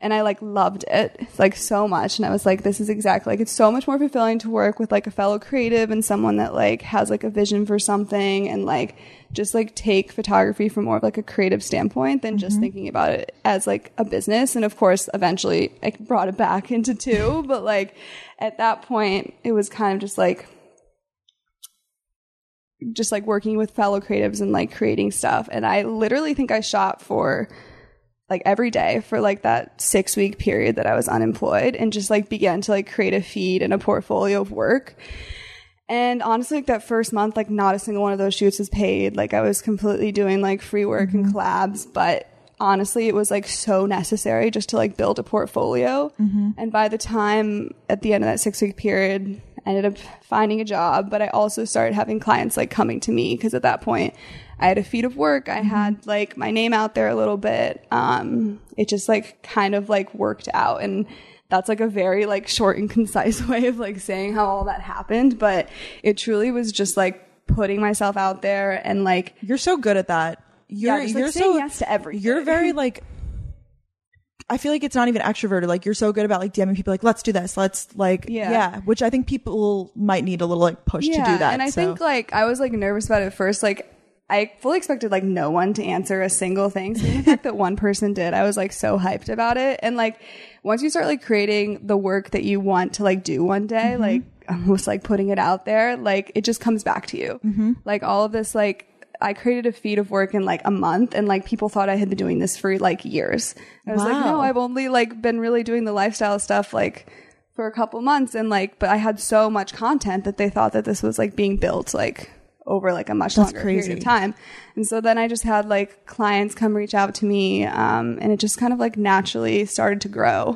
And I like loved it like so much. And I was like, this is exactly like, it's so much more fulfilling to work with like a fellow creative and someone that like has like a vision for something and like just like take photography from more of like a creative standpoint than mm-hmm. just thinking about it as like a business. And of course, eventually I brought it back into two, but like at that point it was kind of just like, just like working with fellow creatives and like creating stuff. And I literally think I shot for like every day for like that six week period that I was unemployed and just like began to like create a feed and a portfolio of work. And honestly, like that first month, like not a single one of those shoots was paid. Like I was completely doing like free work mm-hmm. and collabs, but honestly, it was like so necessary just to like build a portfolio. Mm-hmm. And by the time at the end of that six week period, I ended up finding a job, but I also started having clients like coming to me because at that point I had a feed of work. I mm-hmm. had like my name out there a little bit. Um, it just like kind of like worked out. And that's like a very like short and concise way of like saying how all that happened. But it truly was just like putting myself out there and like. You're so good at that. You're, yeah, just, you're like, saying so, yes to everything. You're very like, I feel like it's not even extroverted. Like you're so good about like DMing people like, let's do this. Let's like, yeah, yeah which I think people might need a little like push yeah, to do that. And I so. think like I was like nervous about it at first. Like I fully expected like no one to answer a single thing. So the fact that one person did, I was like so hyped about it. And like once you start like creating the work that you want to like do one day, mm-hmm. like almost like putting it out there, like it just comes back to you. Mm-hmm. Like all of this, like I created a feed of work in like a month and like people thought I had been doing this for like years. I was wow. like, no, I've only like been really doing the lifestyle stuff like for a couple months. And like, but I had so much content that they thought that this was like being built like over like a much That's longer crazy. period of time. And so then I just had like clients come reach out to me. Um, and it just kind of like naturally started to grow.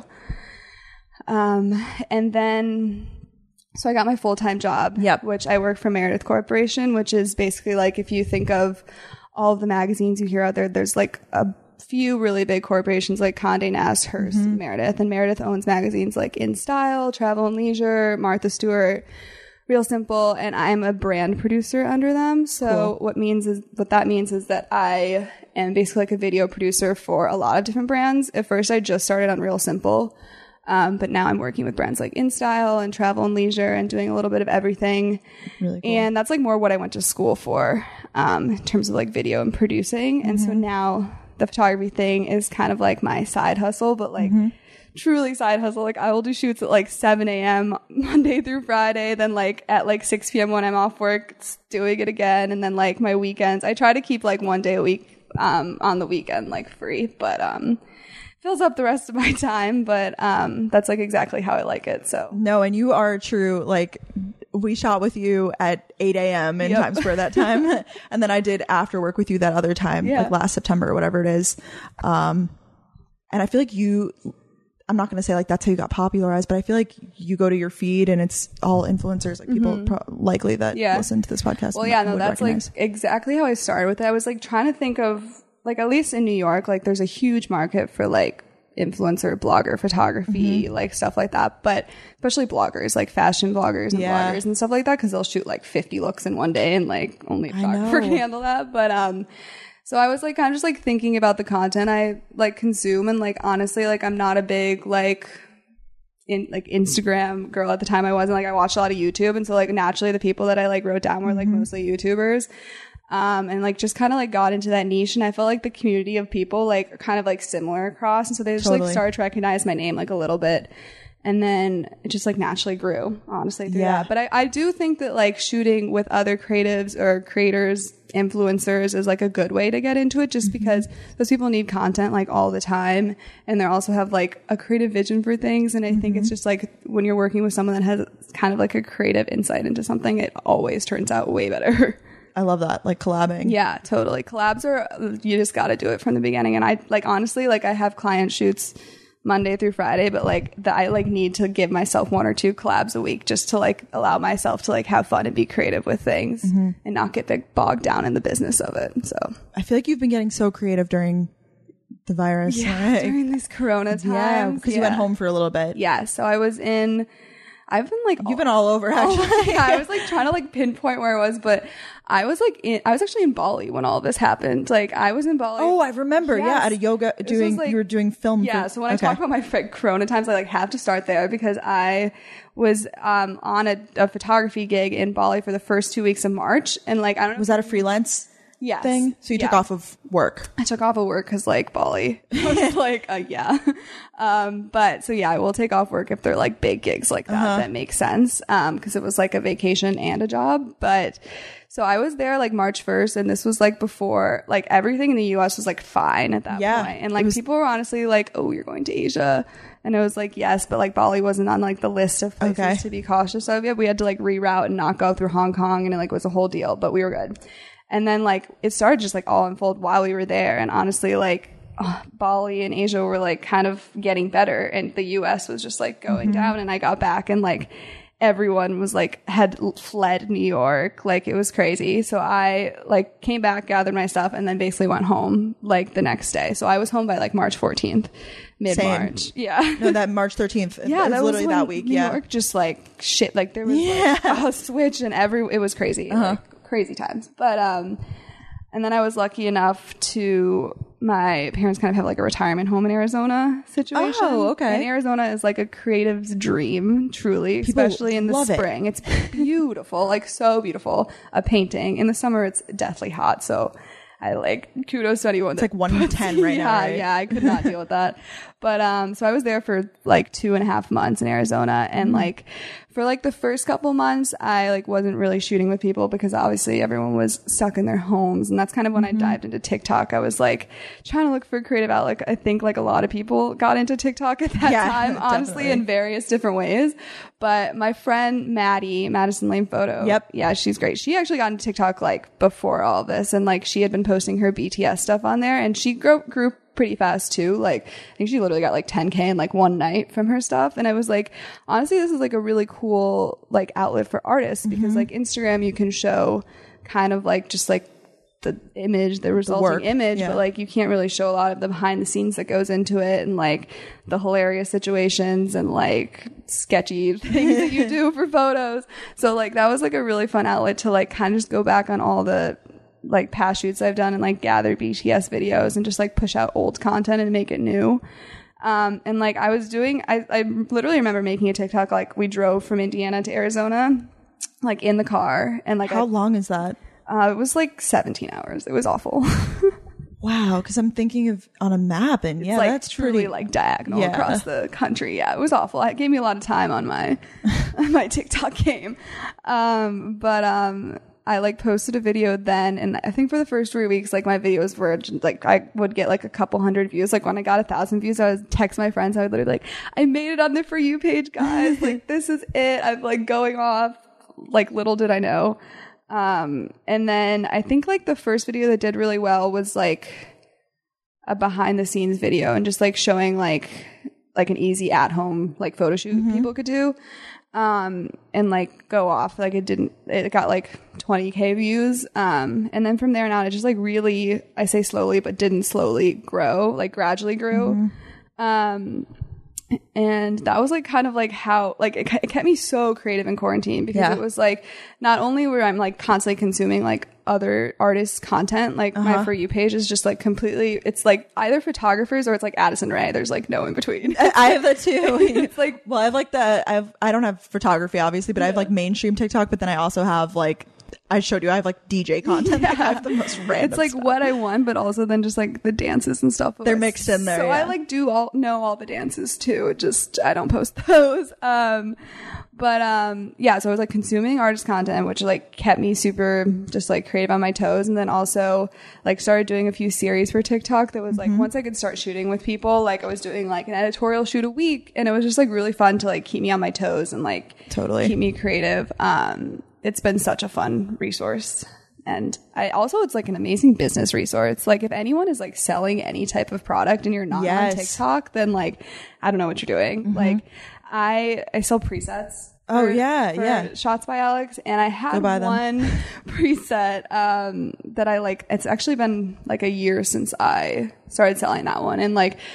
Um, and then, so I got my full-time job, yep. which I work for Meredith Corporation, which is basically like if you think of all of the magazines you hear out there, there's like a few really big corporations like Condé Nast, Hearst, mm-hmm. Meredith. And Meredith owns magazines like In Style, Travel and Leisure, Martha Stewart, Real Simple, and I'm a brand producer under them. So cool. what means is what that means is that I am basically like a video producer for a lot of different brands. At first, I just started on Real Simple. Um, but now I'm working with brands like In Style and Travel and Leisure and doing a little bit of everything. Really cool. And that's like more what I went to school for, um, in terms of like video and producing. Mm-hmm. And so now the photography thing is kind of like my side hustle, but like mm-hmm. truly side hustle. Like I will do shoots at like seven a.m. Monday through Friday. Then like at like six p.m. when I'm off work, it's doing it again. And then like my weekends, I try to keep like one day a week, um, on the weekend, like free, but, um, fills up the rest of my time, but um that's like exactly how I like it. So no, and you are true. Like we shot with you at eight a.m. in yep. Times Square that time, and then I did after work with you that other time, yeah. like last September or whatever it is. Um, and I feel like you. I'm not going to say like that's how you got popularized, but I feel like you go to your feed and it's all influencers, like people mm-hmm. pro- likely that yeah. listen to this podcast. Well, yeah, no, that's recognize. Like exactly how I started with it. I was like trying to think of. Like, at least in New York, like, there's a huge market for, like, influencer, blogger, photography, mm-hmm. like, stuff like that. But especially bloggers, like, fashion bloggers and yeah. bloggers and stuff like that, because they'll shoot, like, fifty looks in one day and, like, only a photographer can handle that. But, um, so I was, like, kind of just, like, thinking about the content I, like, consume. And, like, honestly, like, I'm not a big, like, in, like, Instagram girl at the time. I wasn't, like, I watched a lot of YouTube. And so, like, naturally, the people that I, like, wrote down were, like, mm-hmm. mostly YouTubers. Um, and like just kind of like got into that niche, and I felt like the community of people like are kind of like similar across, and so they just totally. like started to recognize my name like a little bit, and then it just like naturally grew, honestly, through yeah. that. But I, I do think that like shooting with other creatives or creators, influencers is like a good way to get into it, just mm-hmm. because those people need content like all the time, and they also have like a creative vision for things. And I mm-hmm. think it's just like when you're working with someone that has kind of like a creative insight into something, it always turns out way better. I love that, like collabing. Yeah, totally. Collabs are, you just got to do it from the beginning. And I like, honestly, like I have client shoots Monday through Friday, but like that I like need to give myself one or two collabs a week just to like allow myself to like have fun and be creative with things mm-hmm. and not get big bogged down in the business of it. So I feel like you've been getting so creative during the virus. Yeah, right? During these Corona times. Yeah, because yeah. you went home for a little bit. Yeah, so I was in... I've been like, You've been all over, actually. Oh, yeah, I was like trying to like pinpoint where I was, but I was like, in, I was actually in Bali when all this happened. Like I was in Bali. Oh, I remember. Yes. Yeah, at a yoga This doing. was, like- you were doing film. Yeah. for- So when I okay. talk about my like, Corona times, I like have to start there because I was um on a, a photography gig in Bali for the first two weeks of March, and like I don't know. Was that a freelance Yes. thing? So you took Yeah. off of work. I took off of work because like Bali. I was like, uh, yeah. Um, but so yeah, I will take off work if they're like big gigs like that. Uh-huh. That makes sense. Um, because it was like a vacation and a job. But so I was there like March first, and this was like before like everything in the U S was like fine at that Yeah. point. And like It was- people were honestly like, oh, you're going to Asia. And it was like, yes, but like Bali wasn't on like the list of places Okay. to be cautious of yet. We had to like reroute and not go through Hong Kong, and it like was a whole deal, but we were good. And then like it started just like all unfold while we were there. And honestly, like oh, Bali and Asia were like kind of getting better, and the U S was just like going Mm-hmm. down. And I got back, and like everyone was like had l- fled New York. Like it was crazy. So I like came back, gathered my stuff, and then basically went home like the next day. So I was home by like March fourteenth, mid March. Same. Yeah. No, that March thirteenth. Yeah, it was that literally was when that week. New yeah. York just like shit. Like there was Yeah. like a switch, and every it was crazy, Uh-huh. like, crazy times. But um, and then I was lucky enough to my parents kind of have like a retirement home in Arizona situation. Oh, okay. And Arizona is like a creative's dream, truly, People especially in the love it. spring. It's beautiful, like so beautiful. A painting in the summer, it's deathly hot. So. I like kudos to anyone. It's like one in ten right yeah, now, right? Yeah, I could not deal with that. But um, so I was there for like two and a half months in Arizona, Mm-hmm. and like for like the first couple months, I like wasn't really shooting with people because obviously everyone was stuck in their homes, and that's kind of when Mm-hmm. I dived into TikTok. I was like trying to look for a creative outlet. I think like a lot of people got into TikTok at that Yeah, time, honestly, definitely. in various different ways. But my friend Maddie, Madison Lane Photo, Yep. yeah, she's great. She actually got into TikTok like before all this, and like she had been posting her B T S stuff on there, and she grew, grew pretty fast too. Like I think she literally got like ten K in like one night from her stuff. And I was like, honestly, this is like a really cool like outlet for artists because Mm-hmm. like Instagram, you can show kind of like just like the image, the resulting work, image, yeah. but like you can't really show a lot of the behind the scenes that goes into it, and like the hilarious situations and like sketchy things that you do for photos. So like that was like a really fun outlet to like kind of just go back on all the like past shoots I've done and like gather B T S videos and just like push out old content and make it new. Um, and like I was doing, I, I literally remember making a TikTok, like we drove from Indiana to Arizona, like in the car, and like How I, long is that? uh, it was like seventeen hours. It was awful. Wow, because I'm thinking of on a map, and yeah, It's like that's truly pretty. like diagonal Yeah. across the country. Yeah, it was awful. It gave me a lot of time on my my TikTok game. Um, but um, I like posted a video then, and I think for the first three weeks, like my videos were just, like I would get like a couple hundred views. Like when I got a thousand views, I would text my friends. I would literally be like, I made it on the For You page, guys. Like this is it. I'm like going off. Like little did I know. Um, and then I think like the first video that did really well was like a behind the scenes video and just like showing like, like an easy at home, like photo shoot Mm-hmm. people could do. Um, and like go off. Like it didn't, it got like twenty K views. Um, and then from there on out, it just like really, I say slowly, but didn't slowly grow, like gradually grew. Mm-hmm. Um, and that was like kind of like how like it, it kept me so creative in quarantine because Yeah. it was like not only were I'm like constantly consuming like other artists' content, like Uh-huh. my For You page is just like completely, it's like either photographers or it's like Addison Rae. There's like no in between. I I have that too. It's like, Well, I have like the I have I don't have photography obviously, but I have like mainstream TikTok. But then I also have like I showed you I have like D J content. Like, I have the most random. it's like stuff. what I want, but also then just like the dances and stuff. They're mixed in there, So I yeah. like do all know all the dances too. It just I don't post those. Um, but um, yeah. So I was like consuming artist content, which like kept me super just like creative on my toes, and then also like started doing a few series for TikTok. That was like Mm-hmm. once I could start shooting with people, like I was doing like an editorial shoot a week, and it was just like really fun to like keep me on my toes and like Totally. keep me creative. Um, it's been such a fun resource. And I also, it's like an amazing business resource. Like if anyone is like selling any type of product and you're not Yes. on TikTok, then like, I don't know what you're doing. Like I, I sell presets. Oh, for- yeah, for yeah. Shots by Alex. And I had Go buy them. one preset, um, that I like, it's actually been like a year since I started selling that one. And like,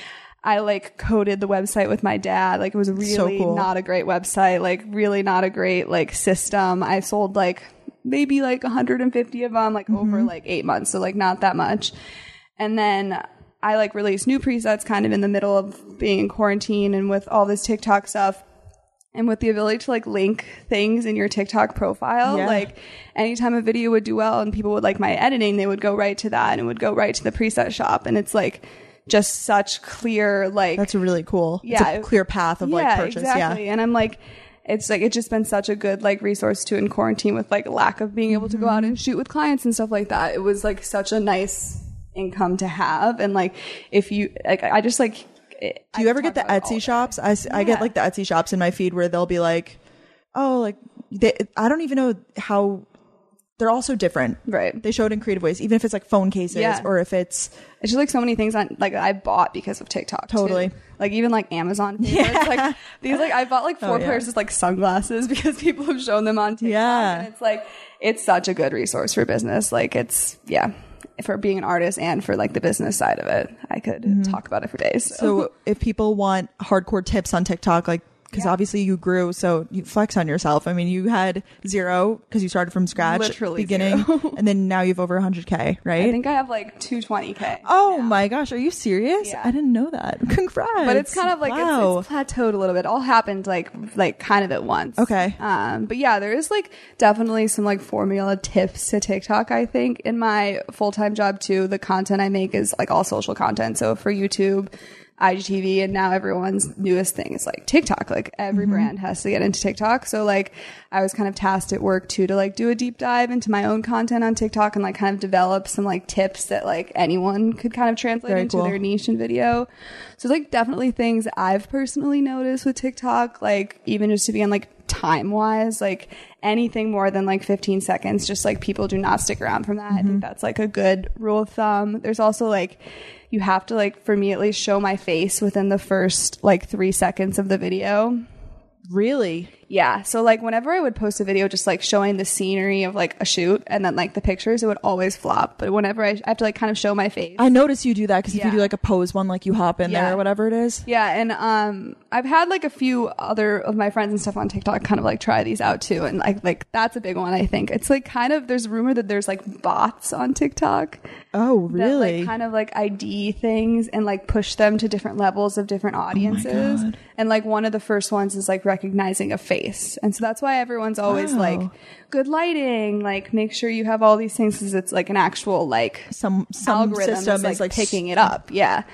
I like coded the website with my dad. Like it was really So cool. not a great website, like really not a great like system. I sold like maybe like one hundred fifty of them like mm-hmm. over like eight months. So like not that much. And then I like released new presets kind of in the middle of being in quarantine and with all this TikTok stuff. And with the ability to like link things in your TikTok profile, yeah. like anytime a video would do well and people would like my editing, they would go right to that and it would go right to the preset shop. And it's like just such clear, like that's really cool. Yeah, it's a clear path of yeah, like purchase. Exactly. Yeah, and I'm like, it's like it's just been such a good like resource to in quarantine with like lack of being able to go out and shoot with clients and stuff like that. It was like such a nice income to have, and like if you like, I just like. It, Do you I ever get the Etsy shops? I, yeah. I get like the Etsy shops in my feed where they'll be like, oh, like they, I don't even know how they're all so different. Right. They show it in creative ways, even if it's like phone cases yeah. or if it's. It's just like so many things on like I bought because of TikTok. Totally. Too. Like even like Amazon favorites. Yeah. Like these like I bought like four oh, yeah. pairs of like sunglasses because people have shown them on TikTok. Yeah. And it's like it's such a good resource for business. Like it's yeah. for being an artist and for like the business side of it. I could mm-hmm. talk about it for days. So. so if people want hardcore tips on TikTok, like, because yeah. obviously you grew, so you flex on yourself. I mean, you had zero because you started from scratch, literally beginning, and then now you've over one hundred K, right? I think I have like two hundred twenty K. Oh now. My gosh, are you serious? Yeah. I didn't know that. Congrats! But it's kind of like wow. it's, it's plateaued a little bit. It all happened like like kind of at once. Okay. Um. But yeah, there is like definitely some like formula tips to TikTok. I think in my full time job too, the content I make is like all social content. So for YouTube, I G T V, and now everyone's newest thing is like TikTok. Like every mm-hmm. brand has to get into TikTok. So like I was kind of tasked at work too to like do a deep dive into my own content on TikTok and like kind of develop some like tips that like anyone could kind of translate Very into cool. their niche and video. So like definitely things I've personally noticed with TikTok, like even just to be on like time wise, like anything more than like fifteen seconds, just like people do not stick around from that. Mm-hmm. I think that's like a good rule of thumb. There's also like you have to like, for me at least, show my face within the first like three seconds of the video. Really? Yeah. So like whenever I would post a video just like showing the scenery of like a shoot and then like the pictures, it would always flop. But whenever I, I have to like kind of show my face. I notice you do that because yeah. if you do like a pose one, like you hop in yeah. there or whatever it is. Yeah. And um, I've had like a few other of my friends and stuff on TikTok kind of like try these out too. And like, like that's a big one, I think. It's like kind of, there's rumor that there's like bots on TikTok. Oh, really? That, like, kind of like I D things and like push them to different levels of different audiences. Oh and like one of the first ones is like recognizing a face. And so that's why everyone's always wow. like good lighting, like make sure you have all these things because it's like an actual like some, some algorithm system is like, is like picking it up. Yeah.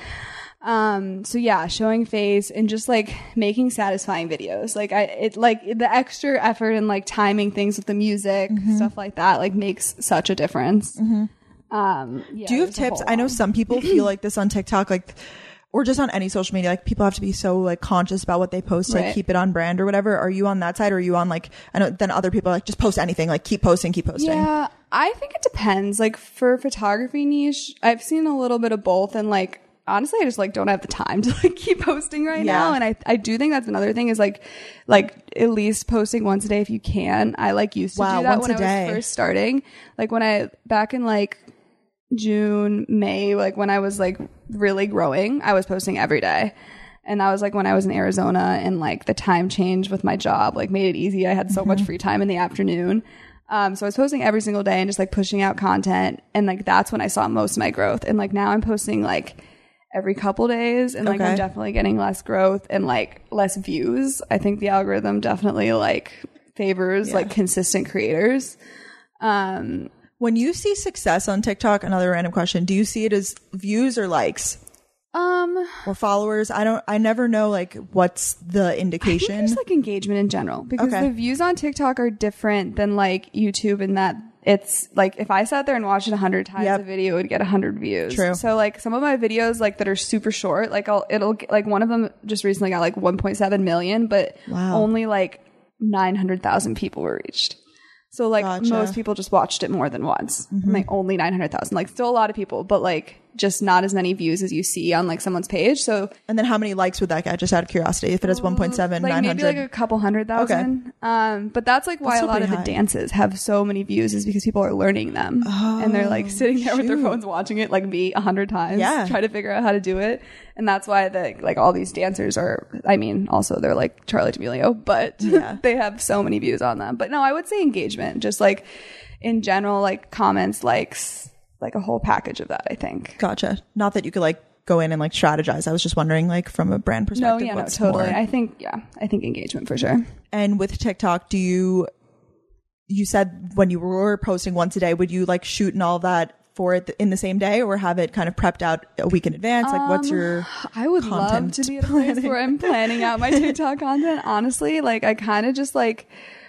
Um, so yeah, showing face and just like making satisfying videos. Like I, it like the extra effort and like timing things with the music, mm-hmm. stuff like that, like makes such a difference. Mm-hmm. Um, yeah, do you have tips? I know some people feel like this on TikTok, like, or just on any social media, like people have to be so like conscious about what they post to right. like, keep it on brand or whatever. Are you on that side or are you on like, I know then other people are like just post anything, like keep posting, keep posting. Yeah, I think it depends. Like for photography niche, I've seen a little bit of both and like, honestly, I just like don't have the time to like keep posting right yeah. now. And I, I do think that's another thing is like, like at least posting once a day if you can. I like used to wow, do that once when a I day. was first starting. Like when I, back in like June, May, like when I was like really growing, I was posting every day. And that was like when I was in Arizona and like the time change with my job, like made it easy. I had so mm-hmm. much free time in the afternoon. Um, so I was posting every single day and just like pushing out content. And like, that's when I saw most of my growth. And like now I'm posting like every couple days and like okay. I'm definitely getting less growth and like less views. I think the algorithm definitely like favors yeah. like consistent creators. Um, When you see success on TikTok, another random question, do you see it as views or likes? Um, or followers? I don't, I never know like what's the indication. I think there's like engagement in general because okay. the views on TikTok are different than like YouTube in that it's like if I sat there and watched it a hundred times yep. a video, it would get a hundred views. True. So like some of my videos like that are super short, like I'll, it'll get, like one of them just recently got like one point seven million, but wow. only like nine hundred thousand people were reached. So like gotcha. most people just watched it more than once. Mm-hmm. Like only nine hundred thousand. Like still a lot of people, but like just not as many views as you see on like someone's page. So And then how many likes would that get, just out of curiosity, if it has one point seven, like nine hundred? maybe like a couple hundred thousand. Okay. Um, but that's like why That's a lot of pretty the high. dances have so many views, is because people are learning them. Oh, and they're like sitting there with their shoot. phones watching it like me a hundred times, Yeah. try to figure out how to do it. And that's why the like all these dancers are, I mean, also they're like Charli D'Amelio, but Yeah. they have so many views on them. But no, I would say engagement, just like in general, like comments, likes, like a whole package of that, I think. Gotcha. Not that you could like go in and like strategize. I was just wondering, like, from a brand No, perspective, yeah, no, what's totally. more? I think, yeah, I think engagement for sure. And with TikTok, do you, you said when you were posting once a day, would you like shoot and all of that for it in the same day, or have it kind of prepped out a week in advance? Like, what's your I would love content to be at a place where I'm planning out my TikTok content. Honestly, like I kind of just like,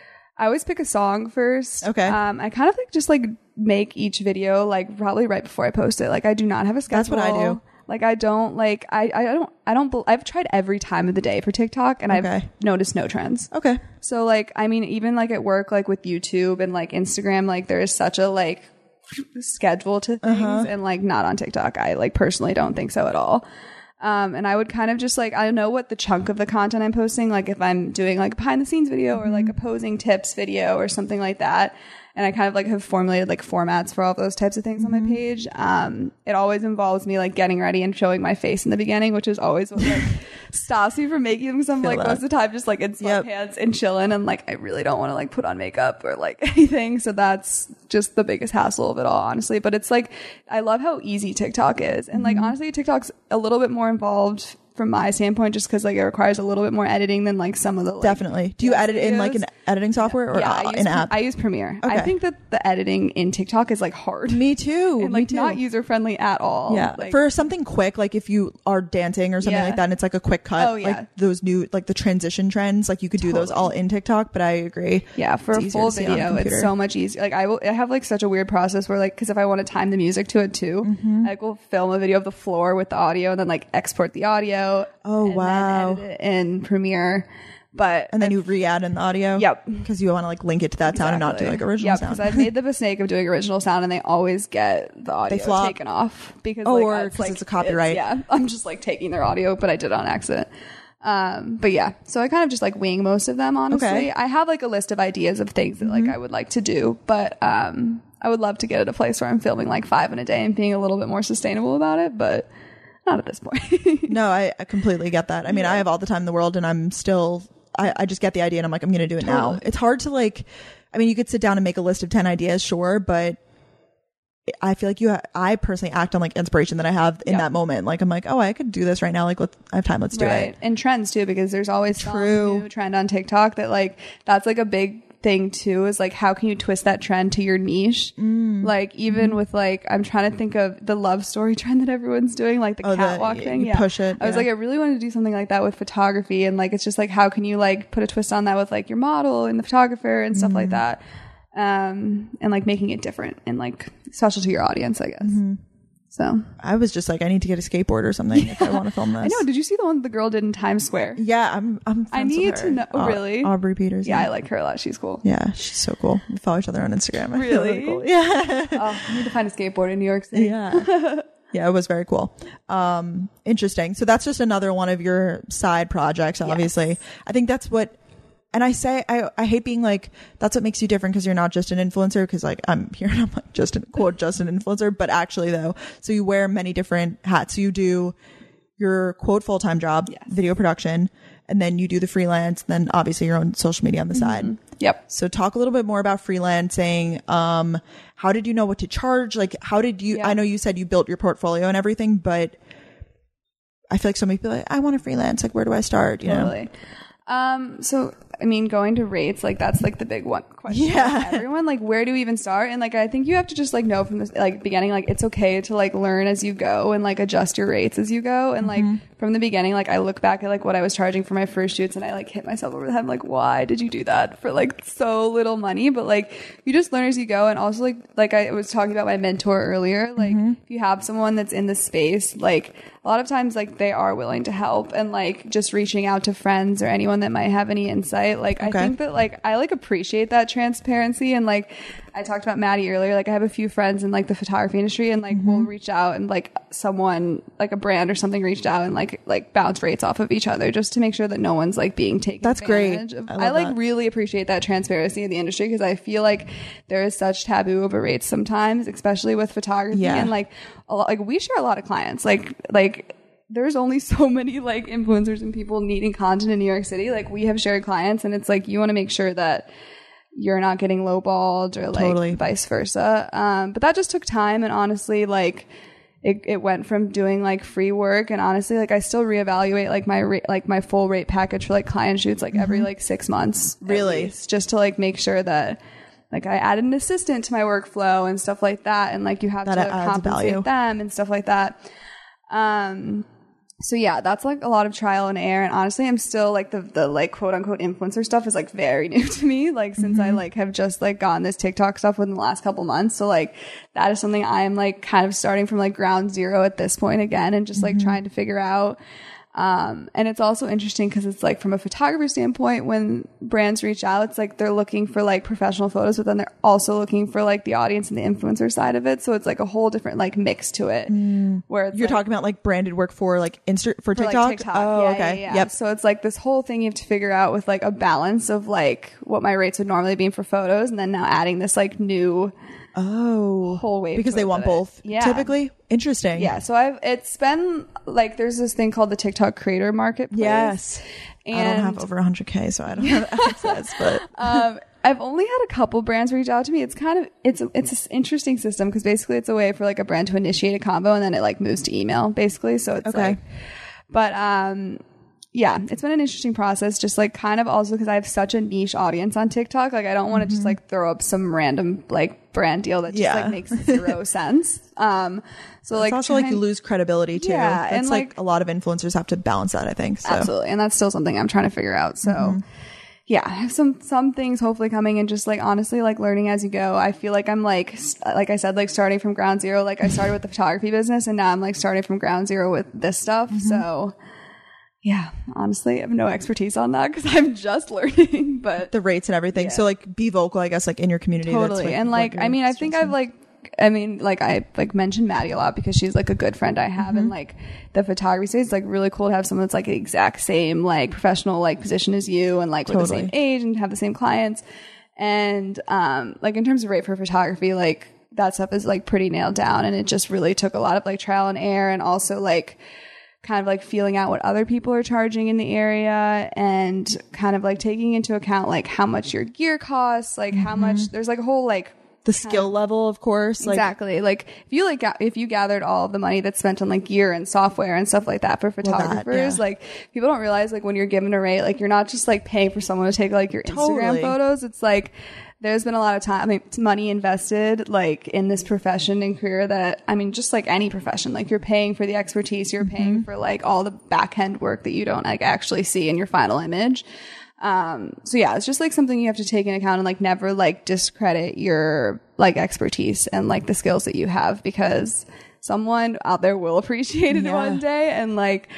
I always pick a song first. Okay. Um, I kind of like just like make each video like probably right before I post it. Like I do not have a schedule. That's what I do. Like I don't like I I don't I don't bel- I've tried every time of the day for TikTok and Okay. I've noticed no trends. Okay. So like I mean even like at work, like with YouTube and like Instagram, like there is such a like schedule to things, Uh-huh. and like not on TikTok. I like personally don't think so at all. Um, and I would kind of just like, I know what the chunk of the content I'm posting, like if I'm doing like a behind the scenes video or like a posing tips video or something like that. And I kind of like have formulated like formats for all those types of things on my page. Um, it always involves me like getting ready and showing my face in the beginning, which is always what like stops me from making them. Because I'm Feel like that. most of the time just like in Yep. sweatpants and chilling, and like I really don't want to like put on makeup or like anything. So that's just the biggest hassle of it all, honestly. But it's like I love how easy TikTok is, and like honestly, TikTok's a little bit more involved from my standpoint, just because like it requires a little bit more editing than like some of the like, Definitely. Do you dance edit in like videos. an editing software or yeah, uh, I use, an app? I use Premiere. Okay. I think that the editing in TikTok is like hard. Me too. and Me like too. not user friendly at all. Yeah. Like, For something quick, like if you are dancing or something Yeah. like that, and it's like a quick cut, Oh, yeah. like those new, like the transition trends, like you could do those all in TikTok, but I agree. yeah, for It's a easier full to see on a video, it's computer. so much easier. Like I will, I have like such a weird process where like, because if I want to time the music to it too, Mm-hmm. I like, will film a video of the floor with the audio and then like export the audio. Oh, and wow. Then edit it in Premiere, but And then you re-add in the audio. Yep. Because you want to like link it to that sound and not do like original yeah, sound. because I've made the mistake of doing original sound and they always get the audio They flop. taken off because Oh, like, or it's 'cause like it's a copyright. yeah, I'm just like taking their audio, but I did it on accident. Um, but yeah, so I kind of just like wing most of them. Honestly, Okay. Mm-hmm. I have like a list of ideas of things that like I would like to do, but um, I would love to get at a place where I'm filming like five in a day and being a little bit more sustainable about it, but not at this point. No, I, I completely get that. I mean, I have all the time in the world and I'm still, I, I just get the idea and I'm like, I'm going to do it now. Totally. It's hard to like, I mean, you could sit down and make a list of ten ideas, sure, but I feel like you, ha- I personally act on like inspiration that I have in Yeah. that moment. Like, I'm like, oh, I could do this right now. Like, let's, I have time. Let's do right. it. And trends too, because there's always some True. new trend on TikTok that like that's like a big thing too, is like how can you twist that trend to your niche? Mm. Like even with like I'm trying to think of the love story trend that everyone's doing, like the Oh, the- catwalk you- thing. you Yeah, push it, I was yeah. like, I really wanted to do something like that with photography, and like it's just like how can you like put a twist on that with like your model and the photographer and stuff Mm. like that, um, and like making it different and like special to your audience, I guess. Mm-hmm. So I was just like, I need to get a skateboard or something if I want to film this. I know. Did you see the one that the girl did in Times Square? Yeah, I'm, I'm I friends with need her. to know- Au- really? Aubrey Peters. Yeah, I like her a lot. She's cool. Yeah, she's so cool. We follow each other on Instagram. I feel Really? cool. Yeah. Oh, I need to find a skateboard in New York City. Yeah. Yeah, it was very cool. Um, interesting. So that's just another one of your side projects, obviously. I think that's what, and I say, I, I hate being like, that's what makes you different because you're not just an influencer. Because like I'm here and I'm like just an quote, just an influencer, but actually though, so you wear many different hats. So you do your quote full-time job, Yes. video production, and then you do the freelance, then obviously your own social media on the side. Yep. So talk a little bit more about freelancing. Um, how did you know what to charge? Like, how did you, Yeah. I know you said you built your portfolio and everything, but I feel like so many people are like, I want to freelance. Like, where do I start? You know? Totally. Um, so I mean, going to rates, like that's like the big one question. Yeah. for everyone, like where do we even start? And like I think you have to just like know from the like beginning, like it's okay to like learn as you go and like adjust your rates as you go. And like from the beginning, like I look back at like what I was charging for my first shoots and I like hit myself over the head. I'm like, why did you do that for like so little money? But like you just learn as you go. And also like like I was talking about my mentor earlier, like if you have someone that's in the space, like a lot of times like they are willing to help, and like just reaching out to friends or anyone that might have any insight. Like Okay. I think that like I like appreciate that transparency, and like I talked about Maddie earlier. Like I have a few friends in like the photography industry, and like Mm-hmm. we'll reach out and like someone like a brand or something reached out and like like bounce rates off of each other just to make sure that no one's like being taken That's great. advantage of. I I, love like that. really appreciate that transparency in the industry because I feel like there is such taboo over rates sometimes, especially with photography. Yeah. And like a lot, like we share a lot of clients. Like like there's only so many like influencers and people needing content in New York City. Like we have shared clients, and it's like you want to make sure that you're not getting lowballed or like Totally. vice versa. Um, but that just took time, and honestly, like it, it went from doing like free work, and honestly, like I still reevaluate like my rate, like my full rate package for like client shoots like every like six months, at Really? least, just to like make sure that. Like I added an assistant to my workflow and stuff like that, and like you have That to adds compensate value. them and stuff like that. Um, so yeah, that's like a lot of trial and error. And honestly, I'm still like the the like quote unquote influencer stuff is like very new to me. Like since Mm-hmm. I like have just like gotten this TikTok stuff within the last couple months. So like that is something I am like kind of starting from like ground zero at this point again, and just like Mm-hmm. trying to figure out. Um, and it's also interesting because it's like from a photographer standpoint, when brands reach out, it's like they're looking for like professional photos, but then they're also looking for like the audience and the influencer side of it. So it's like a whole different like mix to it. Where it's You're like, talking about like branded work for like Insta for for, TikTok. like, TikTok. Oh, Yeah, okay. yeah, yeah. Yep. So it's like this whole thing you have to figure out with like a balance of like what my rates would normally be for photos, and then now adding this like new Oh, whole wave because to they it want that I- both. Yeah. Typically, interesting. Yeah, so I've it's been like there's this thing called the TikTok Creator Marketplace. Yes. and I don't have over one hundred K, so I don't have access. But um, I've only had a couple brands reach out to me. It's kind of it's it's an interesting system because basically it's a way for like a brand to initiate a combo and then it like moves to email basically. So it's Okay. like, but um. Yeah, it's been an interesting process, just like kind of also because I have such a niche audience on TikTok. Like I don't want to just like throw up some random like brand deal that just Yeah. like makes zero sense. Um, so like it's also like trying- you lose credibility too. Yeah, That's and, like, like- a lot of influencers have to balance that, I think. So Absolutely. And that's still something I'm trying to figure out. So Mm-hmm. yeah, I have some, some things hopefully coming and just like honestly, like learning as you go. I feel like I'm like, s- like I said, like starting from ground zero. Like I started with the photography business and now I'm like starting from ground zero with this stuff. Mm-hmm. So yeah, honestly, I have no expertise on that because I'm just learning, but the rates and everything. So like be vocal, I guess, like in your community. That's totally. what- And what like, you're I mean, I think I've suggesting. like, I mean, like I like mentioned Maddie a lot because she's like a good friend I have, Mm-hmm. and like the photography space is like really cool to have someone that's like the exact same like professional like position as you, and like with the Totally. same age and have the same clients. And um, like in terms of rate for photography, like that stuff is like pretty nailed down, and it just really took a lot of like trial and error, and also like kind of like feeling out what other people are charging in the area, and kind of like taking into account like how much your gear costs, like how Mm-hmm. much there's like a whole like the skill level, of course. Like, exactly. Like if you like ga- if you gathered all of the money that's spent on like gear and software and stuff like that for that, photographers, yeah. like people don't realize like when you're given a rate, like you're not just like paying for someone to take like your Totally. Instagram photos. It's like there's been a lot of time, I mean, money invested like in this profession and career that, I mean, just like any profession, like you're paying for the expertise, you're paying Mm-hmm. for like all the back end work that you don't like actually see in your final image. Um, so yeah, it's just like something you have to take into account and like never like discredit your like expertise and like the skills that you have, because someone out there will appreciate it Yeah. one day. And like,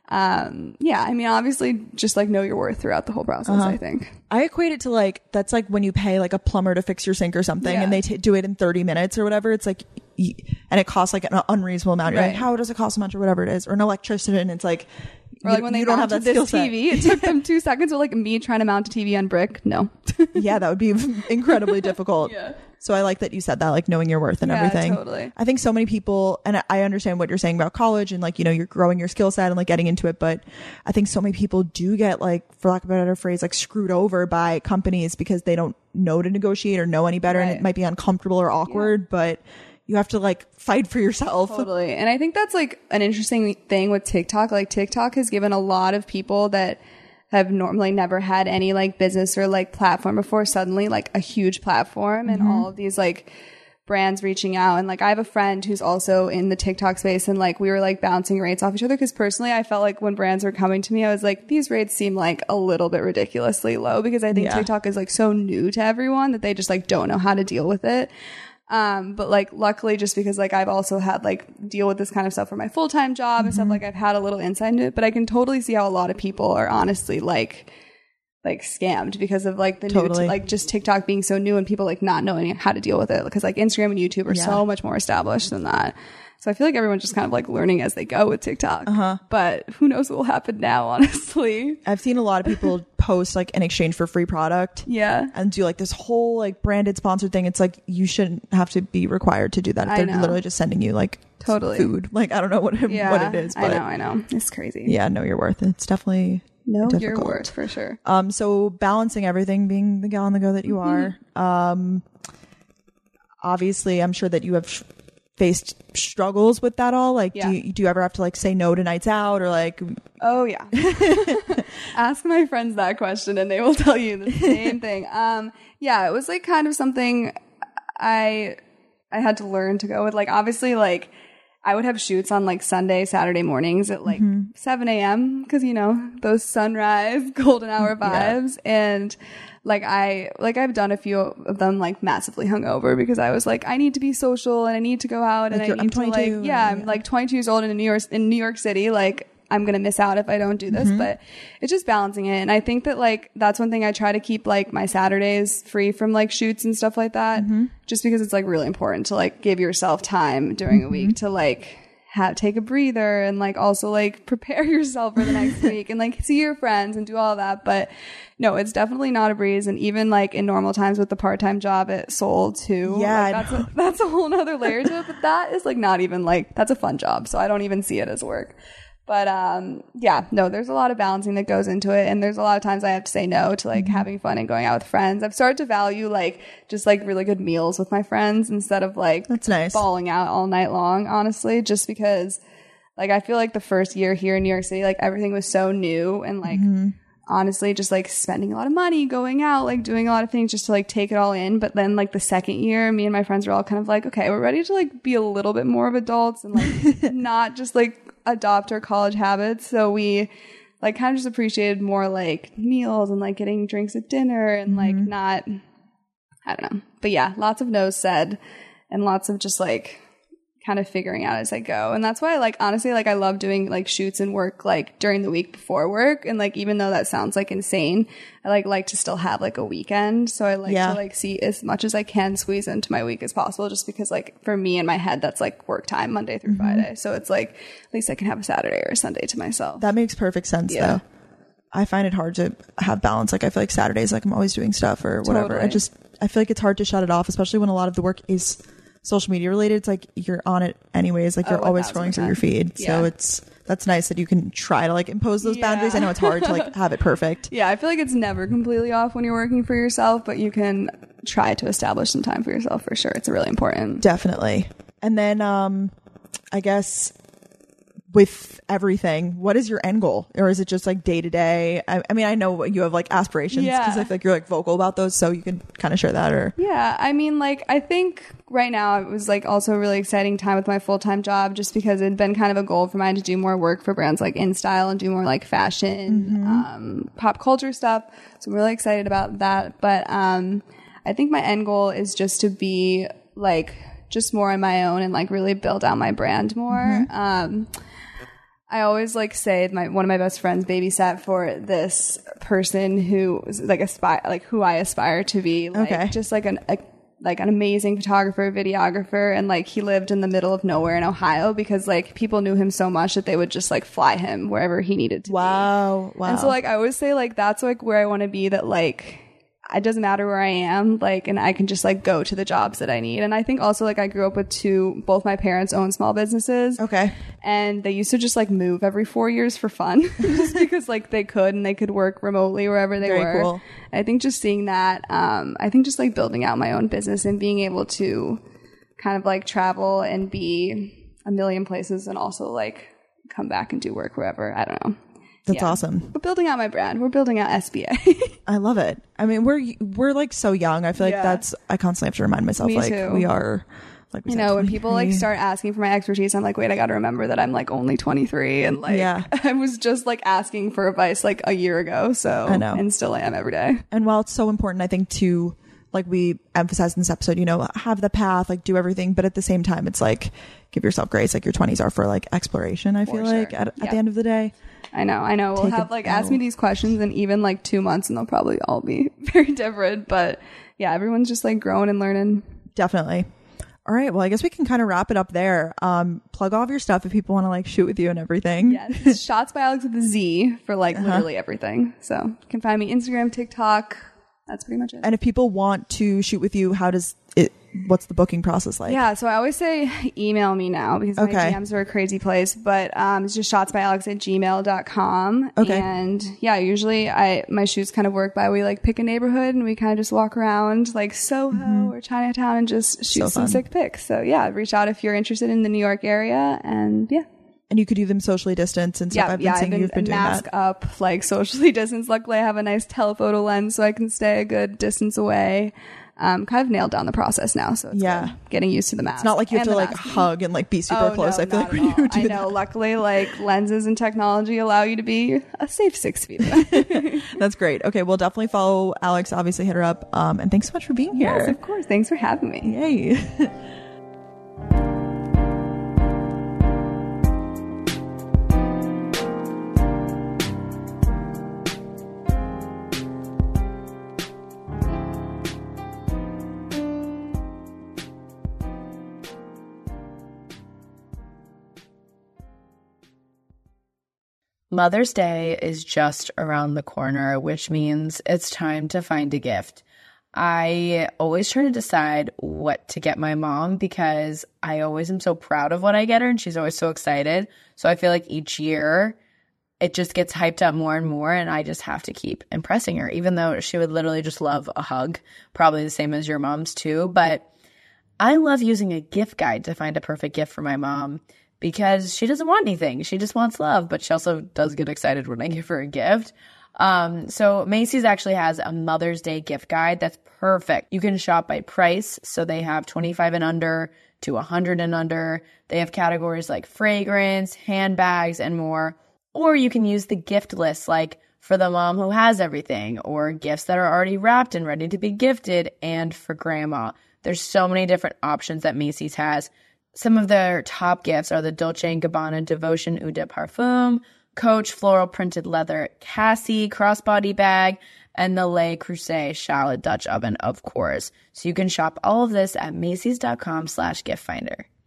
um, yeah, I mean, obviously just like know your worth throughout the whole process, Uh-huh. I think. I equate it to like, that's like when you pay like a plumber to fix your sink or something Yeah. and they t- do it in thirty minutes or whatever. It's like, y- and it costs like an unreasonable amount. You're like, Right. how does it cost so much or whatever it is? Or an electrician, and it's like, Or you, like when they you don't have mounted that skill this set. T V, it took them two seconds. Or like me trying to mount a T V on brick. No. Yeah, that would be incredibly difficult. Yeah. So I like that you said that, like knowing your worth and Yeah, everything. totally. I think so many people, and I understand what you're saying about college and like, you know, you're growing your skill set and like getting into it. But I think so many people do get like, for lack of a better phrase, like screwed over by companies because they don't know to negotiate or know any better. And Right. it might be uncomfortable or awkward, but you have to like fight for yourself. Totally. And I think that's like an interesting thing with TikTok. Like TikTok has given a lot of people that have normally never had any like business or like platform before suddenly like a huge platform, and all of these like brands reaching out. And like I have a friend who's also in the TikTok space, and like we were like bouncing rates off each other, because personally I felt like when brands were coming to me, I was like, these rates seem like a little bit ridiculously low, because I think Yeah. TikTok is like so new to everyone that they just like don't know how to deal with it. Um, but like luckily, just because like I've also had like deal with this kind of stuff for my full-time job and stuff, like I've had a little insight into it, but I can totally see how a lot of people are honestly like, like scammed because of like the Totally. new, t- like just TikTok being so new and people like not knowing how to deal with it because like Instagram and YouTube are Yeah. so much more established than that. So I feel like everyone's just kind of like learning as they go with TikTok. Uh-huh. But who knows what will happen now, honestly. I've seen a lot of people post like in exchange for free product. Yeah. And do like this whole like branded sponsored thing. It's like you shouldn't have to be required to do that. If I they're know. literally just sending you like Totally. food. Like I don't know what Yeah. what it is. But I know, I know. It's crazy. yeah, know your worth. It's definitely Know your difficult. worth for sure. Um, so balancing everything, being the gal on the go that you are, um, obviously, I'm sure that you have sh- faced struggles with that all. Like, Yeah. do you, do you ever have to like say no to nights out or like, Oh yeah. Ask my friends that question and they will tell you the same thing. Um, yeah, it was like kind of something I I had to learn to go with. Like obviously like I would have shoots on like Sunday, Saturday mornings at like Mm-hmm. seven a.m. because you know those sunrise golden hour vibes. And like I like I've done a few of them like massively hungover because I was like I need to be social and I need to go out and Like I you're- need I'm to like twenty-two, yeah and- I'm like twenty-two years old in New York in New York City like. I'm going to miss out if I don't do this, but it's just balancing it. And I think that like, that's one thing I try to keep like my Saturdays free from like shoots and stuff like that, just because it's like really important to like give yourself time during a week to like have, take a breather and like also like prepare yourself for the next week and like see your friends and do all that. But no, it's definitely not a breeze. And even like in normal times with the part-time job at Soul too, Yeah, like, I that's a, that's a whole nother layer to it, but that is like not even like, that's a fun job. So I don't even see it as work. But, um, yeah, no, there's a lot of balancing that goes into it. And there's a lot of times I have to say no to like having fun and going out with friends. I've started to value like just like really good meals with my friends instead of like That's nice. balling out all night long, honestly, just because like I feel like the first year here in New York City, like everything was so new and like honestly just like spending a lot of money, going out, like doing a lot of things just to like take it all in. But then like the second year, me and my friends were all kind of like, okay, we're ready to like be a little bit more of adults and like not just like adopt our college habits. So we like kind of just appreciated more like meals and like getting drinks at dinner and like not, I don't know. But yeah, lots of no's said and lots of just like kind of figuring out as I go. And that's why like honestly like I love doing like shoots and work like during the week before work. And like even though that sounds like insane, I like like to still have like a weekend. So I like Yeah. to like see as much as I can squeeze into my week as possible just because like for me in my head that's like work time Monday through Friday. So it's like at least I can have a Saturday or a Sunday to myself. that makes perfect sense Yeah. though. I find it hard to have balance. Like I feel like Saturdays, like I'm always doing stuff or whatever. I Totally. just, I feel like it's hard to shut it off, especially when a lot of the work is social media related. It's like you're on it anyways. Like you're Oh, always one thousand scrolling through your percent. feed. So Yeah. it's, that's nice that you can try to like impose those Yeah. boundaries. I know it's hard to like have it perfect. Yeah, I feel like it's never completely off when you're working for yourself, but you can try to establish some time for yourself for sure. It's really important. Definitely. And then, um, I guess with everything, what is your end goal? Or is it just like day to day? I I mean, I know you have like aspirations because Yeah. I feel like you're like vocal about those. So you can kind of share that or. Yeah, I mean, like, I think right now it was like also a really exciting time with my full-time job just because it'd been kind of a goal for mine to do more work for brands like InStyle and do more like fashion, um, pop culture stuff. So I'm really excited about that. But um, I think my end goal is just to be like just more on my own and like really build out my brand more. Um, I always like say my one of my best friends babysat for this person who is like aspire like who I aspire to be like Okay. just like an a, like an amazing photographer, videographer, and like he lived in the middle of nowhere in Ohio because like people knew him so much that they would just like fly him wherever he needed to be. Wow. Wow. And so like I always say like that's like where I want to be, that like it doesn't matter where I am, like, and I can just like go to the jobs that I need. And I think also like I grew up with two, both my parents own small businesses. Okay. And they used to just like move every four years for fun just because like they could and they could work remotely wherever they Very were. cool. I think just seeing that, um, I think just like building out my own business and being able to kind of like travel and be a million places and also like come back and do work wherever. I don't know. That's Yeah. awesome. We're building out my brand. We're building out S B A. I love it. I mean, we're we're like so young. I feel like Yeah. that's. I constantly have to remind myself Me like too. we are. Like we You said, know, when people like twenty-three. start asking for my expertise, I'm like, wait, I got to remember that I'm like only twenty-three, and like Yeah. I was just like asking for advice like a year ago. So I know. and still am every day. And while it's so important, I think to like we emphasized in this episode, you know, have the path, like do everything, but at the same time, it's like give yourself grace. Like your twenties are for like exploration. I feel For like sure. at, at Yeah. the end of the day. I know, I know. We'll Take have a like ask me L. these questions in even like two months, and they'll probably all be very different. But yeah, everyone's just like growing and learning. Definitely. All right. Well, I guess we can kind of wrap it up there. Um, plug all of your stuff if people want to like shoot with you and everything. Yes, it's Shots by Alex with a Z for like uh-huh. literally everything. So you can find me Instagram, TikTok. That's pretty much it. And if people want to shoot with you, how does it, what's the booking process like? Yeah, so I always say email me now because Okay. my D Ms are a crazy place. But um, it's just shotsbyalex at gmail dot com. Okay. And yeah, usually I my shoots kind of work by we like pick a neighborhood and we kind of just walk around like Soho mm-hmm. or Chinatown and just shoot So some fun. sick pics. So yeah, reach out if you're interested in the New York area. And yeah. And you could do them socially distanced and stuff. Yeah, I've been yeah, seeing I've been, you've been doing mask that. up, like socially distanced. Luckily, I have a nice telephoto lens so I can stay a good distance away. Um, kind of nailed down the process now, so it's Yeah. good. Getting used to the mask. It's not like you have and to the like masking. hug and like be super Oh, close. no, I feel not like at when you all. do I know. that. Luckily, like lenses and technology allow you to be a safe six feet away. That's great. Okay, we'll definitely follow Alex. Obviously, hit her up. Um, and thanks so much for being here. Yes, of course. Thanks for having me. Yay. Mother's Day is just around the corner, which means it's time to find a gift. I always try to decide what to get my mom because I always am so proud of what I get her and she's always so excited. So I feel like each year it just gets hyped up more and more and I just have to keep impressing her, even though she would literally just love a hug, probably the same as your mom's too. But I love using a gift guide to find a perfect gift for my mom because she doesn't want anything. She just wants love, but she also does get excited when I give her a gift. Um, so Macy's actually has a Mother's Day gift guide that's perfect. You can shop by price. So they have twenty-five and under to one hundred and under. They have categories like fragrance, handbags, and more. Or you can use the gift list, like for the mom who has everything, or gifts that are already wrapped and ready to be gifted, and for grandma. There's so many different options that Macy's has. Some of their top gifts are the Dolce and Gabbana Devotion Eau de Parfum, Coach Floral Printed Leather Cassie Crossbody Bag, and the Le Creuset Shallot Dutch Oven, of course. So you can shop all of this at Macy's.com slash gift finder.